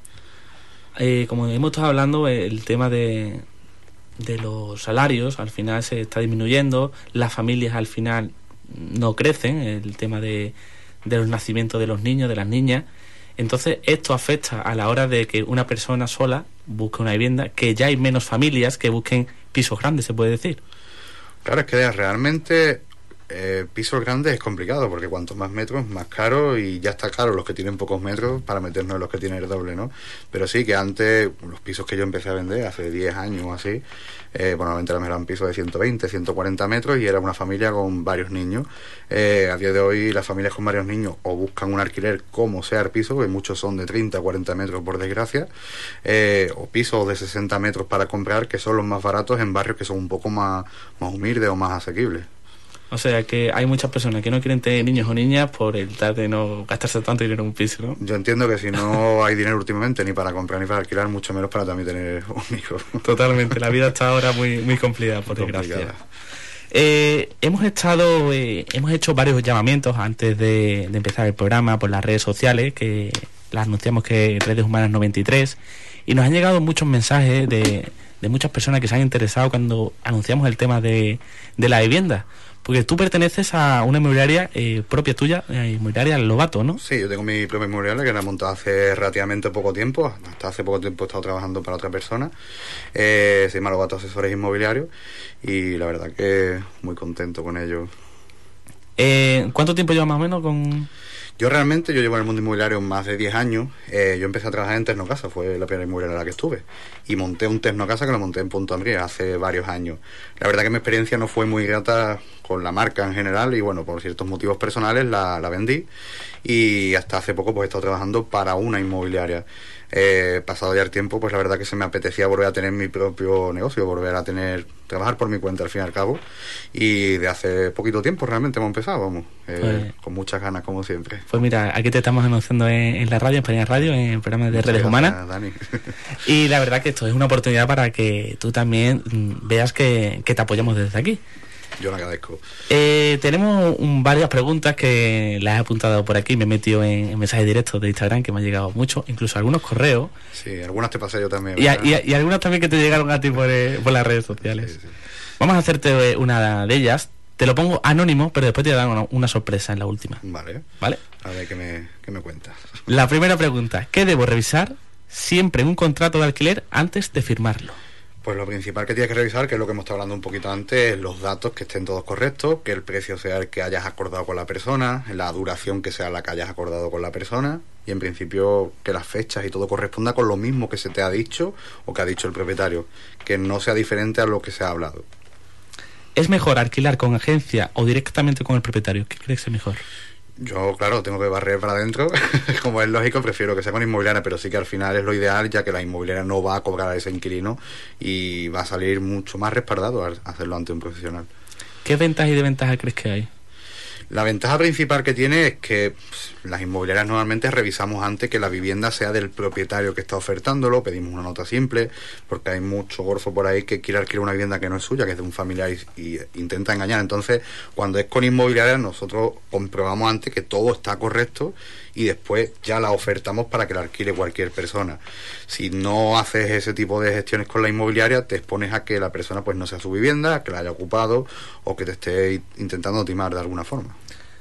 Eh, como hemos estado hablando, el tema de, de los salarios al final se está disminuyendo, las familias al final no crecen, el tema de, de los nacimientos de los niños, de las niñas. Entonces esto afecta a la hora de que una persona sola busque una vivienda, que ya hay menos familias que busquen pisos grandes, se puede decir. Claro, es que realmente Eh, pisos grandes es complicado porque cuantos más metros más caro, y ya está caro los que tienen pocos metros para meternos en los que tienen el doble, ¿no? Pero sí que antes, los pisos que yo empecé a vender hace diez años o así, eh, bueno, normalmente eran pisos de ciento veinte, ciento cuarenta metros y era una familia con varios niños. Eh, a día de hoy las familias con varios niños o buscan un alquiler como sea el piso, que muchos son de treinta, cuarenta metros por desgracia, eh, o pisos de sesenta metros para comprar, que son los más baratos en barrios que son un poco más, más humildes o más asequibles. O sea que hay muchas personas que no quieren tener niños o niñas por el tal de no gastarse tanto dinero en un piso, ¿no? Yo entiendo que si no hay dinero últimamente ni para comprar ni para alquilar, mucho menos para también tener un hijo. Totalmente, la vida está ahora muy, muy complicada, por desgracia. Eh, hemos estado, eh, hemos hecho varios llamamientos antes de, de empezar el programa por las redes sociales, que las anunciamos que Redes Humanas noventa y tres, y nos han llegado muchos mensajes de, de muchas personas que se han interesado cuando anunciamos el tema de, de la vivienda. Porque tú perteneces a una inmobiliaria eh, propia tuya, eh, inmobiliaria Lobato, ¿no? Sí, yo tengo mi propia inmobiliaria que la he montado hace relativamente poco tiempo. Hasta hace poco tiempo he estado trabajando para otra persona. Eh, se llama Lobato Asesores Inmobiliarios y la verdad que muy contento con ello. Eh, ¿Cuánto tiempo llevas más o menos con...? Yo realmente, yo llevo en el mundo inmobiliario más de diez años. Eh, yo empecé a trabajar en Tecnocasa, fue la primera inmobiliaria en la que estuve. Y monté un Tecnocasa que lo monté en Punto Ambría hace varios años. La verdad que mi experiencia no fue muy grata con la marca en general y bueno, por ciertos motivos personales la, la vendí. Y hasta hace poco pues he estado trabajando para una inmobiliaria. Eh, pasado ya el tiempo, pues la verdad que se me apetecía volver a tener mi propio negocio, volver a tener, trabajar por mi cuenta al fin y al cabo, y de hace poquito tiempo realmente hemos empezado, vamos, eh, pues, con muchas ganas como siempre. Pues mira, aquí te estamos anunciando en, en la radio, en España Radio, en el programa de muchas Redes Humanas, gracias, Dani. Y la verdad que esto es una oportunidad para que tú también mm, veas que, que te apoyamos desde aquí. Yo lo agradezco. Eh, tenemos un, varias preguntas que las he apuntado por aquí. Me he metido en, en mensajes directos de Instagram que me han llegado muchos, incluso algunos correos. Sí, algunas te pasé yo también. Y, a, y, a, y algunas también que te llegaron a ti por, eh, por las redes sociales. Sí, sí. Vamos a hacerte una de ellas. Te lo pongo anónimo, pero después te dan una, una sorpresa en la última. Vale. ¿Vale? A ver qué me, qué me cuentas. La primera pregunta: ¿qué debo revisar siempre en un contrato de alquiler antes de firmarlo? Pues lo principal que tienes que revisar, que es lo que hemos estado hablando un poquito antes, es los datos, que estén todos correctos, que el precio sea el que hayas acordado con la persona, la duración que sea la que hayas acordado con la persona y en principio que las fechas y todo corresponda con lo mismo que se te ha dicho o que ha dicho el propietario, que no sea diferente a lo que se ha hablado. ¿Es mejor alquilar con agencia o directamente con el propietario? ¿Qué crees que es mejor? Yo, claro, tengo que barrer para adentro, como es lógico, prefiero que sea con inmobiliaria, pero sí que al final es lo ideal, ya que la inmobiliaria no va a cobrar a ese inquilino y va a salir mucho más respaldado al hacerlo ante un profesional. ¿Qué ventajas y desventajas crees que hay? La ventaja principal que tiene es que pues, las inmobiliarias normalmente revisamos antes que la vivienda sea del propietario que está ofertándolo, pedimos una nota simple, porque hay mucho gorfo por ahí que quiere alquilar una vivienda que no es suya, que es de un familiar y, y intenta engañar. Entonces, cuando es con inmobiliarias, nosotros comprobamos antes que todo está correcto y después ya la ofertamos para que la alquile cualquier persona. Si no haces ese tipo de gestiones con la inmobiliaria, te expones a que la persona pues no sea su vivienda, a que la haya ocupado o que te esté intentando timar de alguna forma.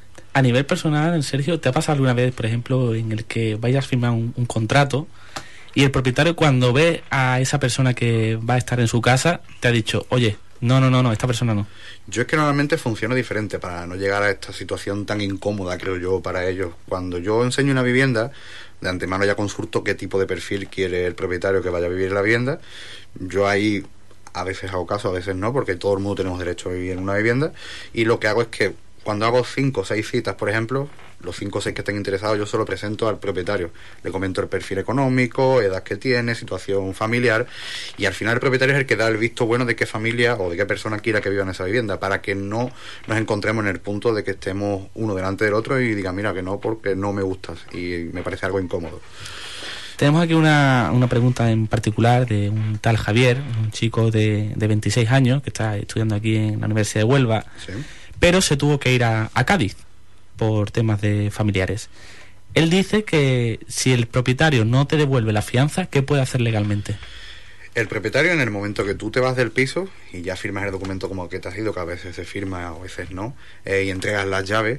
A nivel personal, Sergio, ¿te ha pasado alguna vez, por ejemplo, en el que vayas a firmar un, un contrato y el propietario, cuando ve a esa persona que va a estar en su casa, te ha dicho, oye, no, no, no, no, esta persona no? Yo es que normalmente funciona diferente para no llegar a esta situación tan incómoda, creo yo, para ellos. Cuando yo enseño una vivienda, de antemano ya consulto qué tipo de perfil quiere el propietario que vaya a vivir en la vivienda. Yo ahí a veces hago caso, a veces no, porque todo el mundo tenemos derecho a vivir en una vivienda. Y lo que hago es que cuando hago cinco o seis citas, por ejemplo, los cinco o seis que estén interesados, yo se lo presento al propietario. Le comento el perfil económico, edad que tiene, situación familiar, y al final el propietario es el que da el visto bueno de qué familia o de qué persona quiera que viva en esa vivienda, para que no nos encontremos en el punto de que estemos uno delante del otro y diga, mira, que no, porque no me gustas, y me parece algo incómodo. Tenemos aquí una, una pregunta en particular de un tal Javier, un chico de, de veintiséis años, que está estudiando aquí en la Universidad de Huelva, sí, pero se tuvo que ir a, a Cádiz por temas de familiares. Él dice que si el propietario no te devuelve la fianza, ¿qué puede hacer legalmente? El propietario, en el momento que tú te vas del piso y ya firmas el documento como que te has ido, que a veces se firma, a veces no, eh, y entregas las llaves,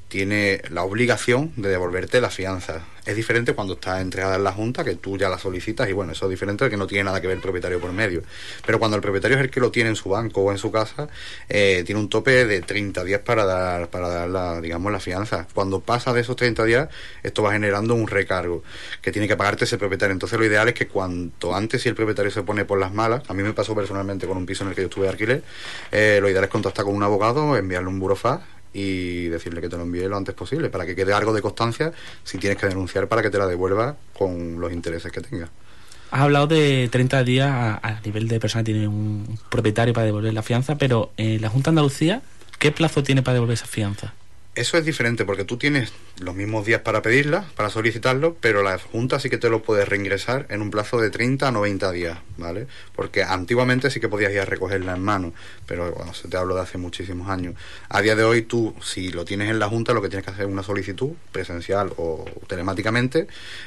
tiene la obligación de devolverte la fianza. Es diferente cuando está entregada en la Junta, que tú ya la solicitas, y bueno, eso es diferente porque no tiene nada que ver el propietario por medio. Pero cuando el propietario es el que lo tiene en su banco o en su casa, eh, tiene un tope de treinta días para dar, para dar la, digamos, la fianza. Cuando pasa de esos treinta días, esto va generando un recargo que tiene que pagarte ese propietario. Entonces lo ideal es que cuanto antes, si el propietario se pone por las malas, a mí me pasó personalmente con un piso en el que yo estuve de alquiler, eh, lo ideal es contactar con un abogado, enviarle un burofax y decirle que te lo envíe lo antes posible, para que quede algo de constancia si tienes que denunciar, para que te la devuelva con los intereses que tenga. Has hablado de treinta días a, a nivel de persona que tiene un propietario para devolver la fianza, pero en la Junta de Andalucía, ¿qué plazo tiene para devolver esa fianza? Eso es diferente porque tú tienes los mismos días para pedirla, para solicitarlo, pero la Junta sí que te lo puede reingresar en un plazo de treinta a noventa días, ¿vale? Porque antiguamente sí que podías ir a recogerla en mano, pero bueno, se te hablo de hace muchísimos años. A día de hoy tú, si lo tienes en la Junta, lo que tienes que hacer es una solicitud presencial o telemáticamente,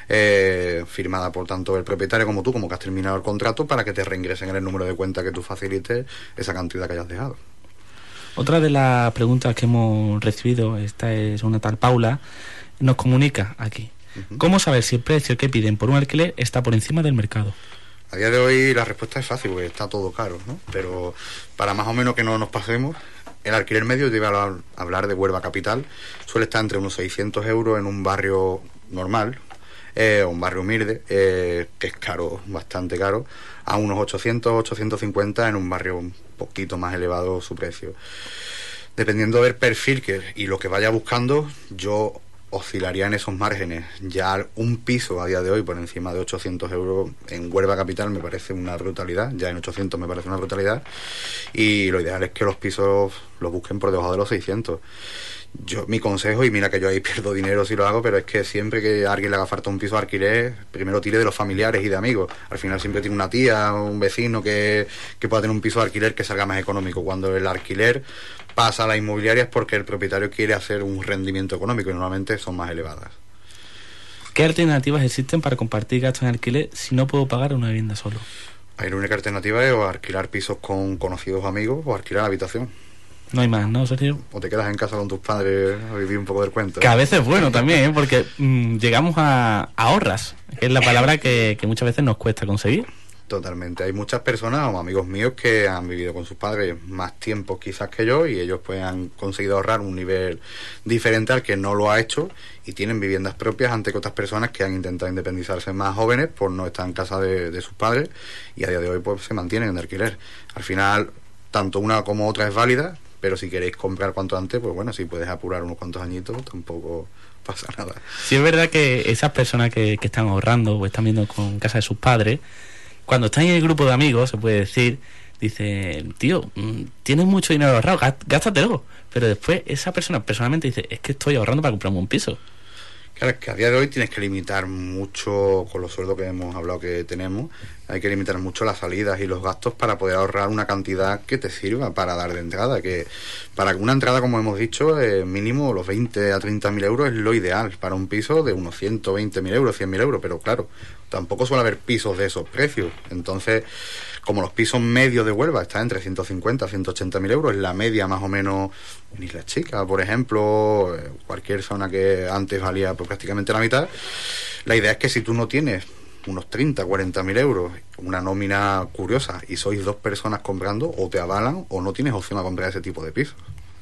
eh, firmada por tanto el propietario como tú, como que has terminado el contrato, para que te reingresen en el número de cuenta que tú facilites esa cantidad que hayas dejado. Otra de las preguntas que hemos recibido, esta es una tal Paula, nos comunica aquí. Uh-huh. ¿Cómo saber si el precio que piden por un alquiler está por encima del mercado? A día de hoy la respuesta es fácil, porque está todo caro, ¿no? Pero para más o menos que no nos pasemos, el alquiler medio, te iba a hablar de Huelva Capital, suele estar entre unos seiscientos euros en un barrio normal, eh, un barrio humilde, eh, que es caro, bastante caro, a unos ochocientos, ochocientos cincuenta en un barrio un poquito más elevado su precio. Dependiendo del perfil que, y lo que vaya buscando, yo oscilaría en esos márgenes. Ya un piso a día de hoy por encima de ochocientos euros en Huelva Capital me parece una brutalidad, ya en ochocientos me parece una brutalidad, y lo ideal es que los pisos los busquen por debajo de los seiscientos. Yo, mi consejo, y mira que yo ahí pierdo dinero si lo hago, pero es que siempre que a alguien le haga falta un piso de alquiler, primero tire de los familiares y de amigos. Al final siempre tiene una tía o un vecino que, que pueda tener un piso de alquiler que salga más económico. Cuando el alquiler pasa a la inmobiliaria es porque el propietario quiere hacer un rendimiento económico y normalmente son más elevadas. ¿Qué alternativas existen para compartir gastos en alquiler si no puedo pagar una vivienda solo? Ahí la única alternativa es o alquilar pisos con conocidos amigos o alquilar habitación. No hay más, ¿no, Sergio? O te quedas en casa con tus padres a vivir un poco del cuento. Que a veces es bueno también, ¿eh? Porque mmm, llegamos a ahorras, que es la palabra que, que muchas veces nos cuesta conseguir. Totalmente. Hay muchas personas o amigos míos que han vivido con sus padres más tiempo quizás que yo, y ellos pues han conseguido ahorrar un nivel diferente al que no lo ha hecho, y tienen viviendas propias ante que otras personas que han intentado independizarse más jóvenes por no estar en casa de, de sus padres, y a día de hoy pues se mantienen en alquiler. Al final, tanto una como otra es válida, pero si queréis comprar cuanto antes, pues bueno, si puedes apurar unos cuantos añitos, tampoco pasa nada. Sí, es verdad que esas personas que, que están ahorrando o están viendo con casa de sus padres, cuando están en el grupo de amigos, se puede decir, dice, tío, tienes mucho dinero ahorrado, gástatelo. Pero después esa persona personalmente dice, es que estoy ahorrando para comprarme un piso. Claro, es que a día de hoy tienes que limitar mucho, con los sueldos que hemos hablado que tenemos, hay que limitar mucho las salidas y los gastos para poder ahorrar una cantidad que te sirva para dar de entrada, que para una entrada, como hemos dicho, eh, mínimo los veinte a treinta mil euros es lo ideal para un piso de unos ciento veinte mil euros, cien mil euros, pero claro, tampoco suele haber pisos de esos precios. Entonces, como los pisos medios de Huelva están entre ciento cincuenta a ciento ochenta mil euros, la media más o menos en Isla Chica, por ejemplo, cualquier zona que antes valía por prácticamente la mitad, la idea es que si tú no tienes unos treinta, cuarenta mil euros, una nómina curiosa, y sois dos personas comprando, o te avalan o no tienes opción a comprar ese tipo de pisos.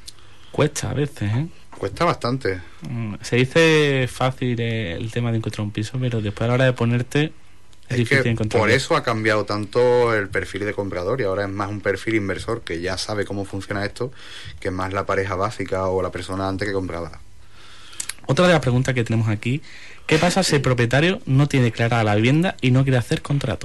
Cuesta a veces, ¿eh? Cuesta bastante. Se dice fácil el tema de encontrar un piso, pero después a la hora de ponerte es, es difícil que encontrarlo. Por eso ha cambiado tanto el perfil de comprador, y ahora es más un perfil inversor que ya sabe cómo funciona esto, que más la pareja básica o la persona antes que compraba. Otra de las preguntas que tenemos aquí, ¿qué pasa si el propietario no tiene clara la vivienda y no quiere hacer contrato?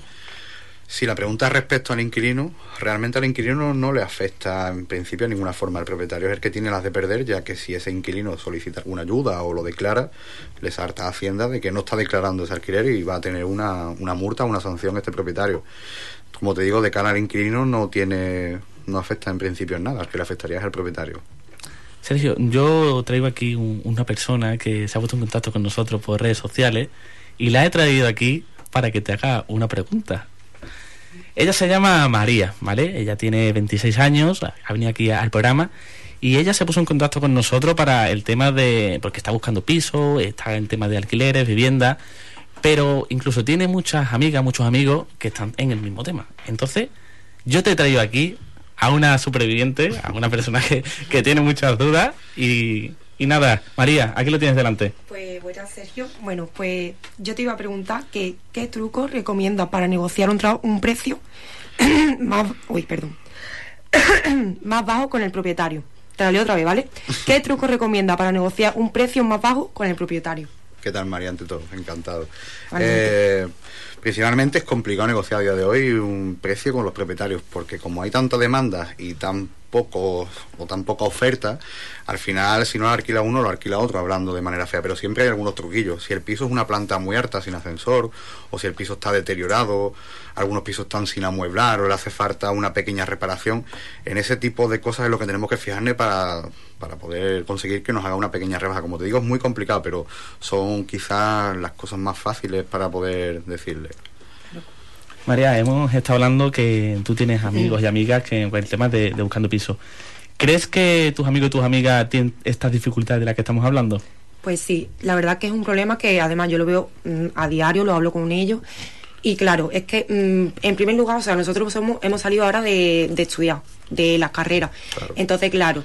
Si la pregunta es respecto al inquilino, realmente al inquilino no le afecta en principio de ninguna forma. El propietario es el que tiene las de perder, ya que si ese inquilino solicita alguna ayuda o lo declara, le salta a Hacienda de que no está declarando ese alquiler y va a tener una, una multa, una sanción este propietario. Como te digo, de cara al inquilino no tiene, no afecta en principio en nada, al que le afectaría es al propietario. Sergio, yo traigo aquí un, una persona que se ha puesto en contacto con nosotros por redes sociales y la he traído aquí para que te haga una pregunta. Ella se llama María, ¿vale? Ella tiene veintiséis años, ha venido aquí al programa y ella se puso en contacto con nosotros para el tema de, porque está buscando piso, está en el tema de alquileres, vivienda, pero incluso tiene muchas amigas, muchos amigos que están en el mismo tema. Entonces, yo te he traído aquí a una superviviente, a una persona que, que tiene muchas dudas y, y nada, María, aquí lo tienes delante. Pues buenas, Sergio. Bueno, pues yo te iba a preguntar que, qué trucos recomiendas para negociar un, tra- un precio más, uy, perdón, más bajo con el propietario. Te la leo otra vez, ¿vale? ¿Qué trucos recomienda para negociar un precio más bajo con el propietario? ¿Qué tal, María? Ante todo, encantado. Eh, principalmente es complicado negociar a día de hoy un precio con los propietarios, porque como hay tanta demanda y tan poco o tan poca oferta, al final si no lo alquila uno, lo alquila otro, hablando de manera fea, pero siempre hay algunos truquillos. Si el piso es una planta muy alta sin ascensor, o si el piso está deteriorado, algunos pisos están sin amueblar, o le hace falta una pequeña reparación, en ese tipo de cosas es lo que tenemos que fijarnos para, para poder conseguir que nos haga una pequeña rebaja. Como te digo, es muy complicado, pero son quizás las cosas más fáciles para poder decirle. María, hemos estado hablando que tú tienes amigos y amigas que con el tema de, de buscando piso. ¿Crees que tus amigos y tus amigas tienen estas dificultades de las que estamos hablando? Pues sí, la verdad que es un problema que además yo lo veo mm, a diario, lo hablo con ellos. Y claro, es que mm, en primer lugar, o sea, nosotros somos, hemos salido ahora de, de estudiar, de las carreras. Claro. Entonces, claro,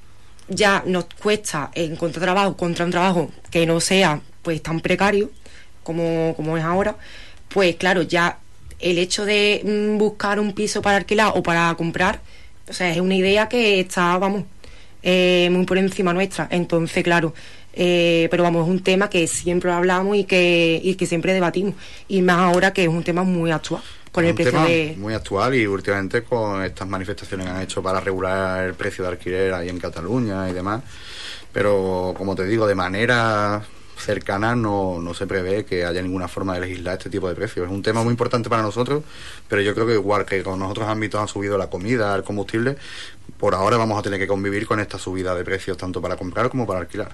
ya nos cuesta encontrar trabajo, encontrar un trabajo que no sea pues tan precario como, como es ahora. Pues claro, ya el hecho de mm, buscar un piso para alquilar o para comprar, o sea, es una idea que está, vamos, eh, muy por encima nuestra. Entonces, claro, eh, pero vamos, es un tema que siempre hablamos y que, y que siempre debatimos. Y más ahora que es un tema muy actual, con el precio de... muy actual, y últimamente con estas manifestaciones que han hecho para regular el precio de alquiler ahí en Cataluña y demás. Pero, como te digo, de manera cercana no, no se prevé que haya ninguna forma de legislar este tipo de precios. Es un tema muy importante para nosotros, pero yo creo que igual que con otros ámbitos han subido la comida, el combustible, por ahora vamos a tener que convivir con esta subida de precios tanto para comprar como para alquilar.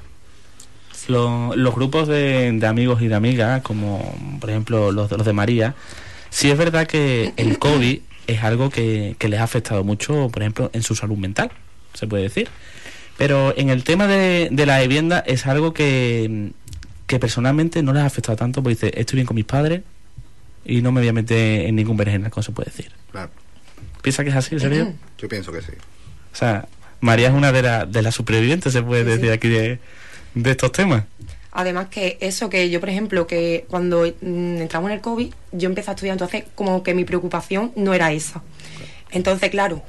Los, los grupos de, de amigos y de amigas, como por ejemplo los, los de María, sí es verdad que el COVID es algo que, que les ha afectado mucho, por ejemplo, en su salud mental, se puede decir. Pero en el tema de, de la vivienda es algo que... que personalmente no les ha afectado tanto, porque dice, estoy bien con mis padres y no me voy a meter en ningún berenjenal, como se puede decir. Claro. ¿Piensa que es así, en serio? Yo pienso que sí. O sea, María es una de, la, de las supervivientes, se puede sí, decir sí. aquí de, de estos temas. Además que eso, que yo, por ejemplo, que cuando mm, entramos en el COVID, yo empecé a estudiar, entonces como que mi preocupación no era esa. Entonces, claro,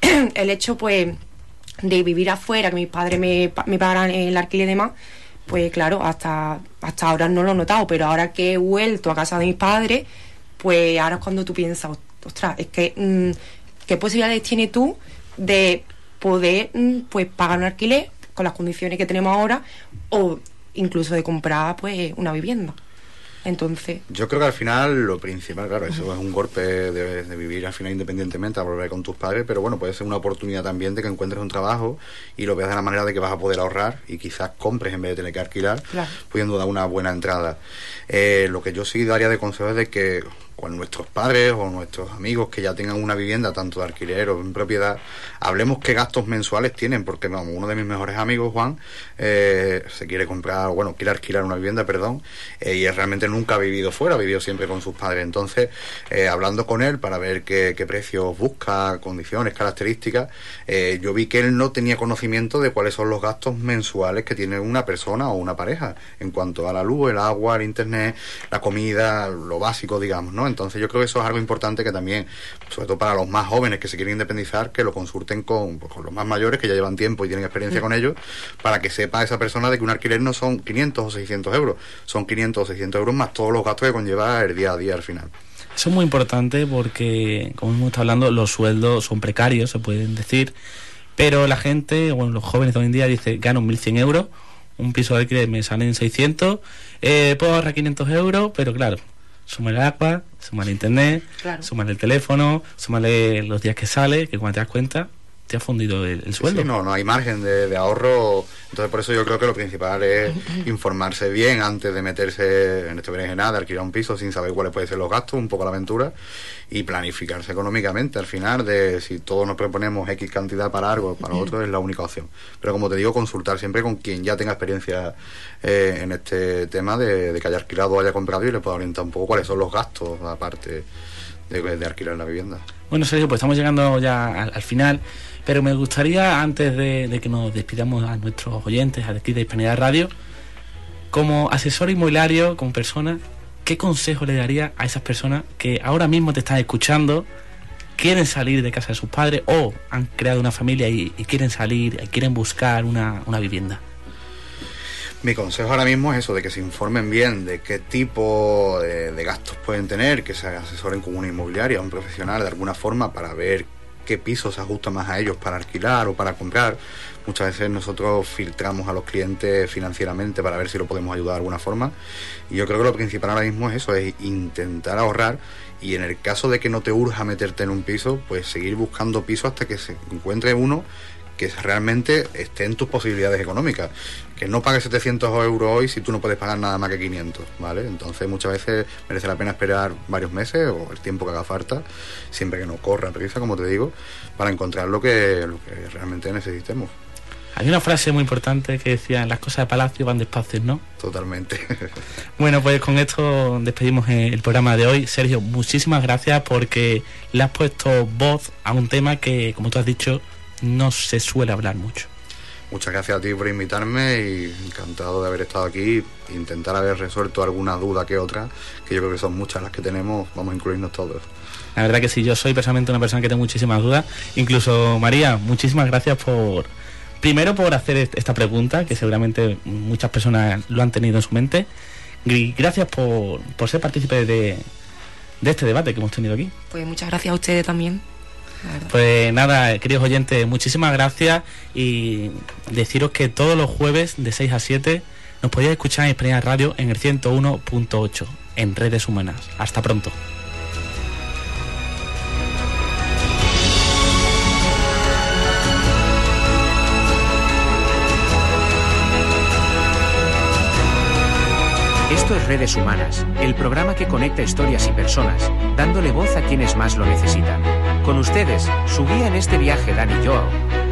el hecho, pues, de vivir afuera, que mis padres me, me pagaran el alquiler y demás, pues claro, hasta hasta ahora no lo he notado, pero ahora que he vuelto a casa de mis padres, pues ahora es cuando tú piensas, ostras, es que mmm, ¿qué posibilidades tienes tú de poder mmm, pues pagar un alquiler con las condiciones que tenemos ahora, o incluso de comprar pues una vivienda? Entonces, yo creo que al final lo principal, claro, eso es un golpe de, de vivir al final independientemente, a volver con tus padres, pero bueno, puede ser una oportunidad también de que encuentres un trabajo y lo veas de la manera de que vas a poder ahorrar y quizás compres en vez de tener que alquilar, claro, pudiendo dar una buena entrada. Eh, lo que yo sí daría de consejo es de que con nuestros padres o nuestros amigos que ya tengan una vivienda, tanto de alquiler o en propiedad, hablemos qué gastos mensuales tienen, porque vamos, uno de mis mejores amigos, Juan, eh, se quiere comprar, bueno, quiere alquilar una vivienda, perdón, eh, y realmente nunca ha vivido fuera, ha vivido siempre con sus padres. Entonces, eh, hablando con él para ver qué, qué precios busca, condiciones, características, eh, yo vi que él no tenía conocimiento de cuáles son los gastos mensuales que tiene una persona o una pareja en cuanto a la luz, el agua, el internet, la comida, lo básico, digamos, ¿no? Entonces yo creo que eso es algo importante que también, sobre todo para los más jóvenes que se quieren independizar, que lo consulten con, pues, con los más mayores que ya llevan tiempo y tienen experiencia mm. con ellos, para que sepa esa persona de que un alquiler no son quinientos o seiscientos euros, son quinientos o seiscientos euros más todos los gastos que conlleva el día a día al final. Eso es muy importante porque, como hemos estado hablando, los sueldos son precarios, se pueden decir, pero la gente, bueno, los jóvenes de hoy en día dicen, gano mil cien euros, un piso de alquiler me salen seiscientos, eh, puedo ahorrar quinientos euros, pero claro, súmale el agua, súmale internet, claro, súmale el teléfono, súmale los días que sale, que cuando te das cuenta, te ha fundido el, el sueldo. Sí, sí, no, no hay margen de, de ahorro. Entonces, por eso yo creo que lo principal es informarse bien antes de meterse en este berenjenal, de alquilar un piso sin saber cuáles pueden ser los gastos, un poco la aventura, y planificarse económicamente. Al final, de si todos nos proponemos X cantidad para algo, para otro, es la única opción. Pero como te digo, consultar siempre con quien ya tenga experiencia eh, en este tema de, de que haya alquilado o haya comprado y le pueda orientar un poco cuáles son los gastos, aparte de, de alquilar la vivienda. Bueno, Sergio, pues estamos llegando ya al, al final, pero me gustaría, antes de, de que nos despidamos a nuestros oyentes, a aquí de Hispanidad Radio, como asesor inmobiliario, como persona, ¿qué consejo le daría a esas personas que ahora mismo te están escuchando, quieren salir de casa de sus padres o han creado una familia y, y quieren salir, y quieren buscar una, una vivienda? Mi consejo ahora mismo es eso, de que se informen bien de qué tipo de, de gastos pueden tener, que se asesoren con una inmobiliaria, un profesional de alguna forma para ver qué pisos se ajusta más a ellos para alquilar o para comprar. Muchas veces nosotros filtramos a los clientes financieramente para ver si lo podemos ayudar de alguna forma. Y yo creo que lo principal ahora mismo es eso, es intentar ahorrar y en el caso de que no te urja meterte en un piso, pues seguir buscando piso hasta que se encuentre uno que realmente esté en tus posibilidades económicas. Que no pagues setecientos euros hoy si tú no puedes pagar nada más que quinientos, ¿vale? Entonces muchas veces merece la pena esperar varios meses o el tiempo que haga falta, siempre que no corra prisa, como te digo, para encontrar lo que, lo que realmente necesitemos. Hay una frase muy importante que decía: las cosas de palacio van despacio, ¿no? Totalmente. Bueno, pues con esto despedimos el programa de hoy. Sergio, muchísimas gracias porque le has puesto voz a un tema que, como tú has dicho, no se suele hablar mucho. Muchas gracias a ti por invitarme y encantado de haber estado aquí, intentar haber resuelto alguna duda que otra, que yo creo que son muchas las que tenemos, vamos a incluirnos todos. La verdad que sí, yo soy personalmente una persona que tengo muchísimas dudas, incluso María, muchísimas gracias por, primero por hacer esta pregunta, que seguramente muchas personas lo han tenido en su mente, y gracias por, por ser partícipe de, de este debate que hemos tenido aquí. Pues muchas gracias a ustedes también. Pues nada, queridos oyentes, muchísimas gracias y deciros que todos los jueves de seis a siete nos podéis escuchar en Hispanidad Radio en el ciento uno punto ocho en Redes Humanas. Hasta pronto. Esto es Redes Humanas, el programa que conecta historias y personas, dándole voz a quienes más lo necesitan. Con ustedes, su guía en este viaje, Dani Joao.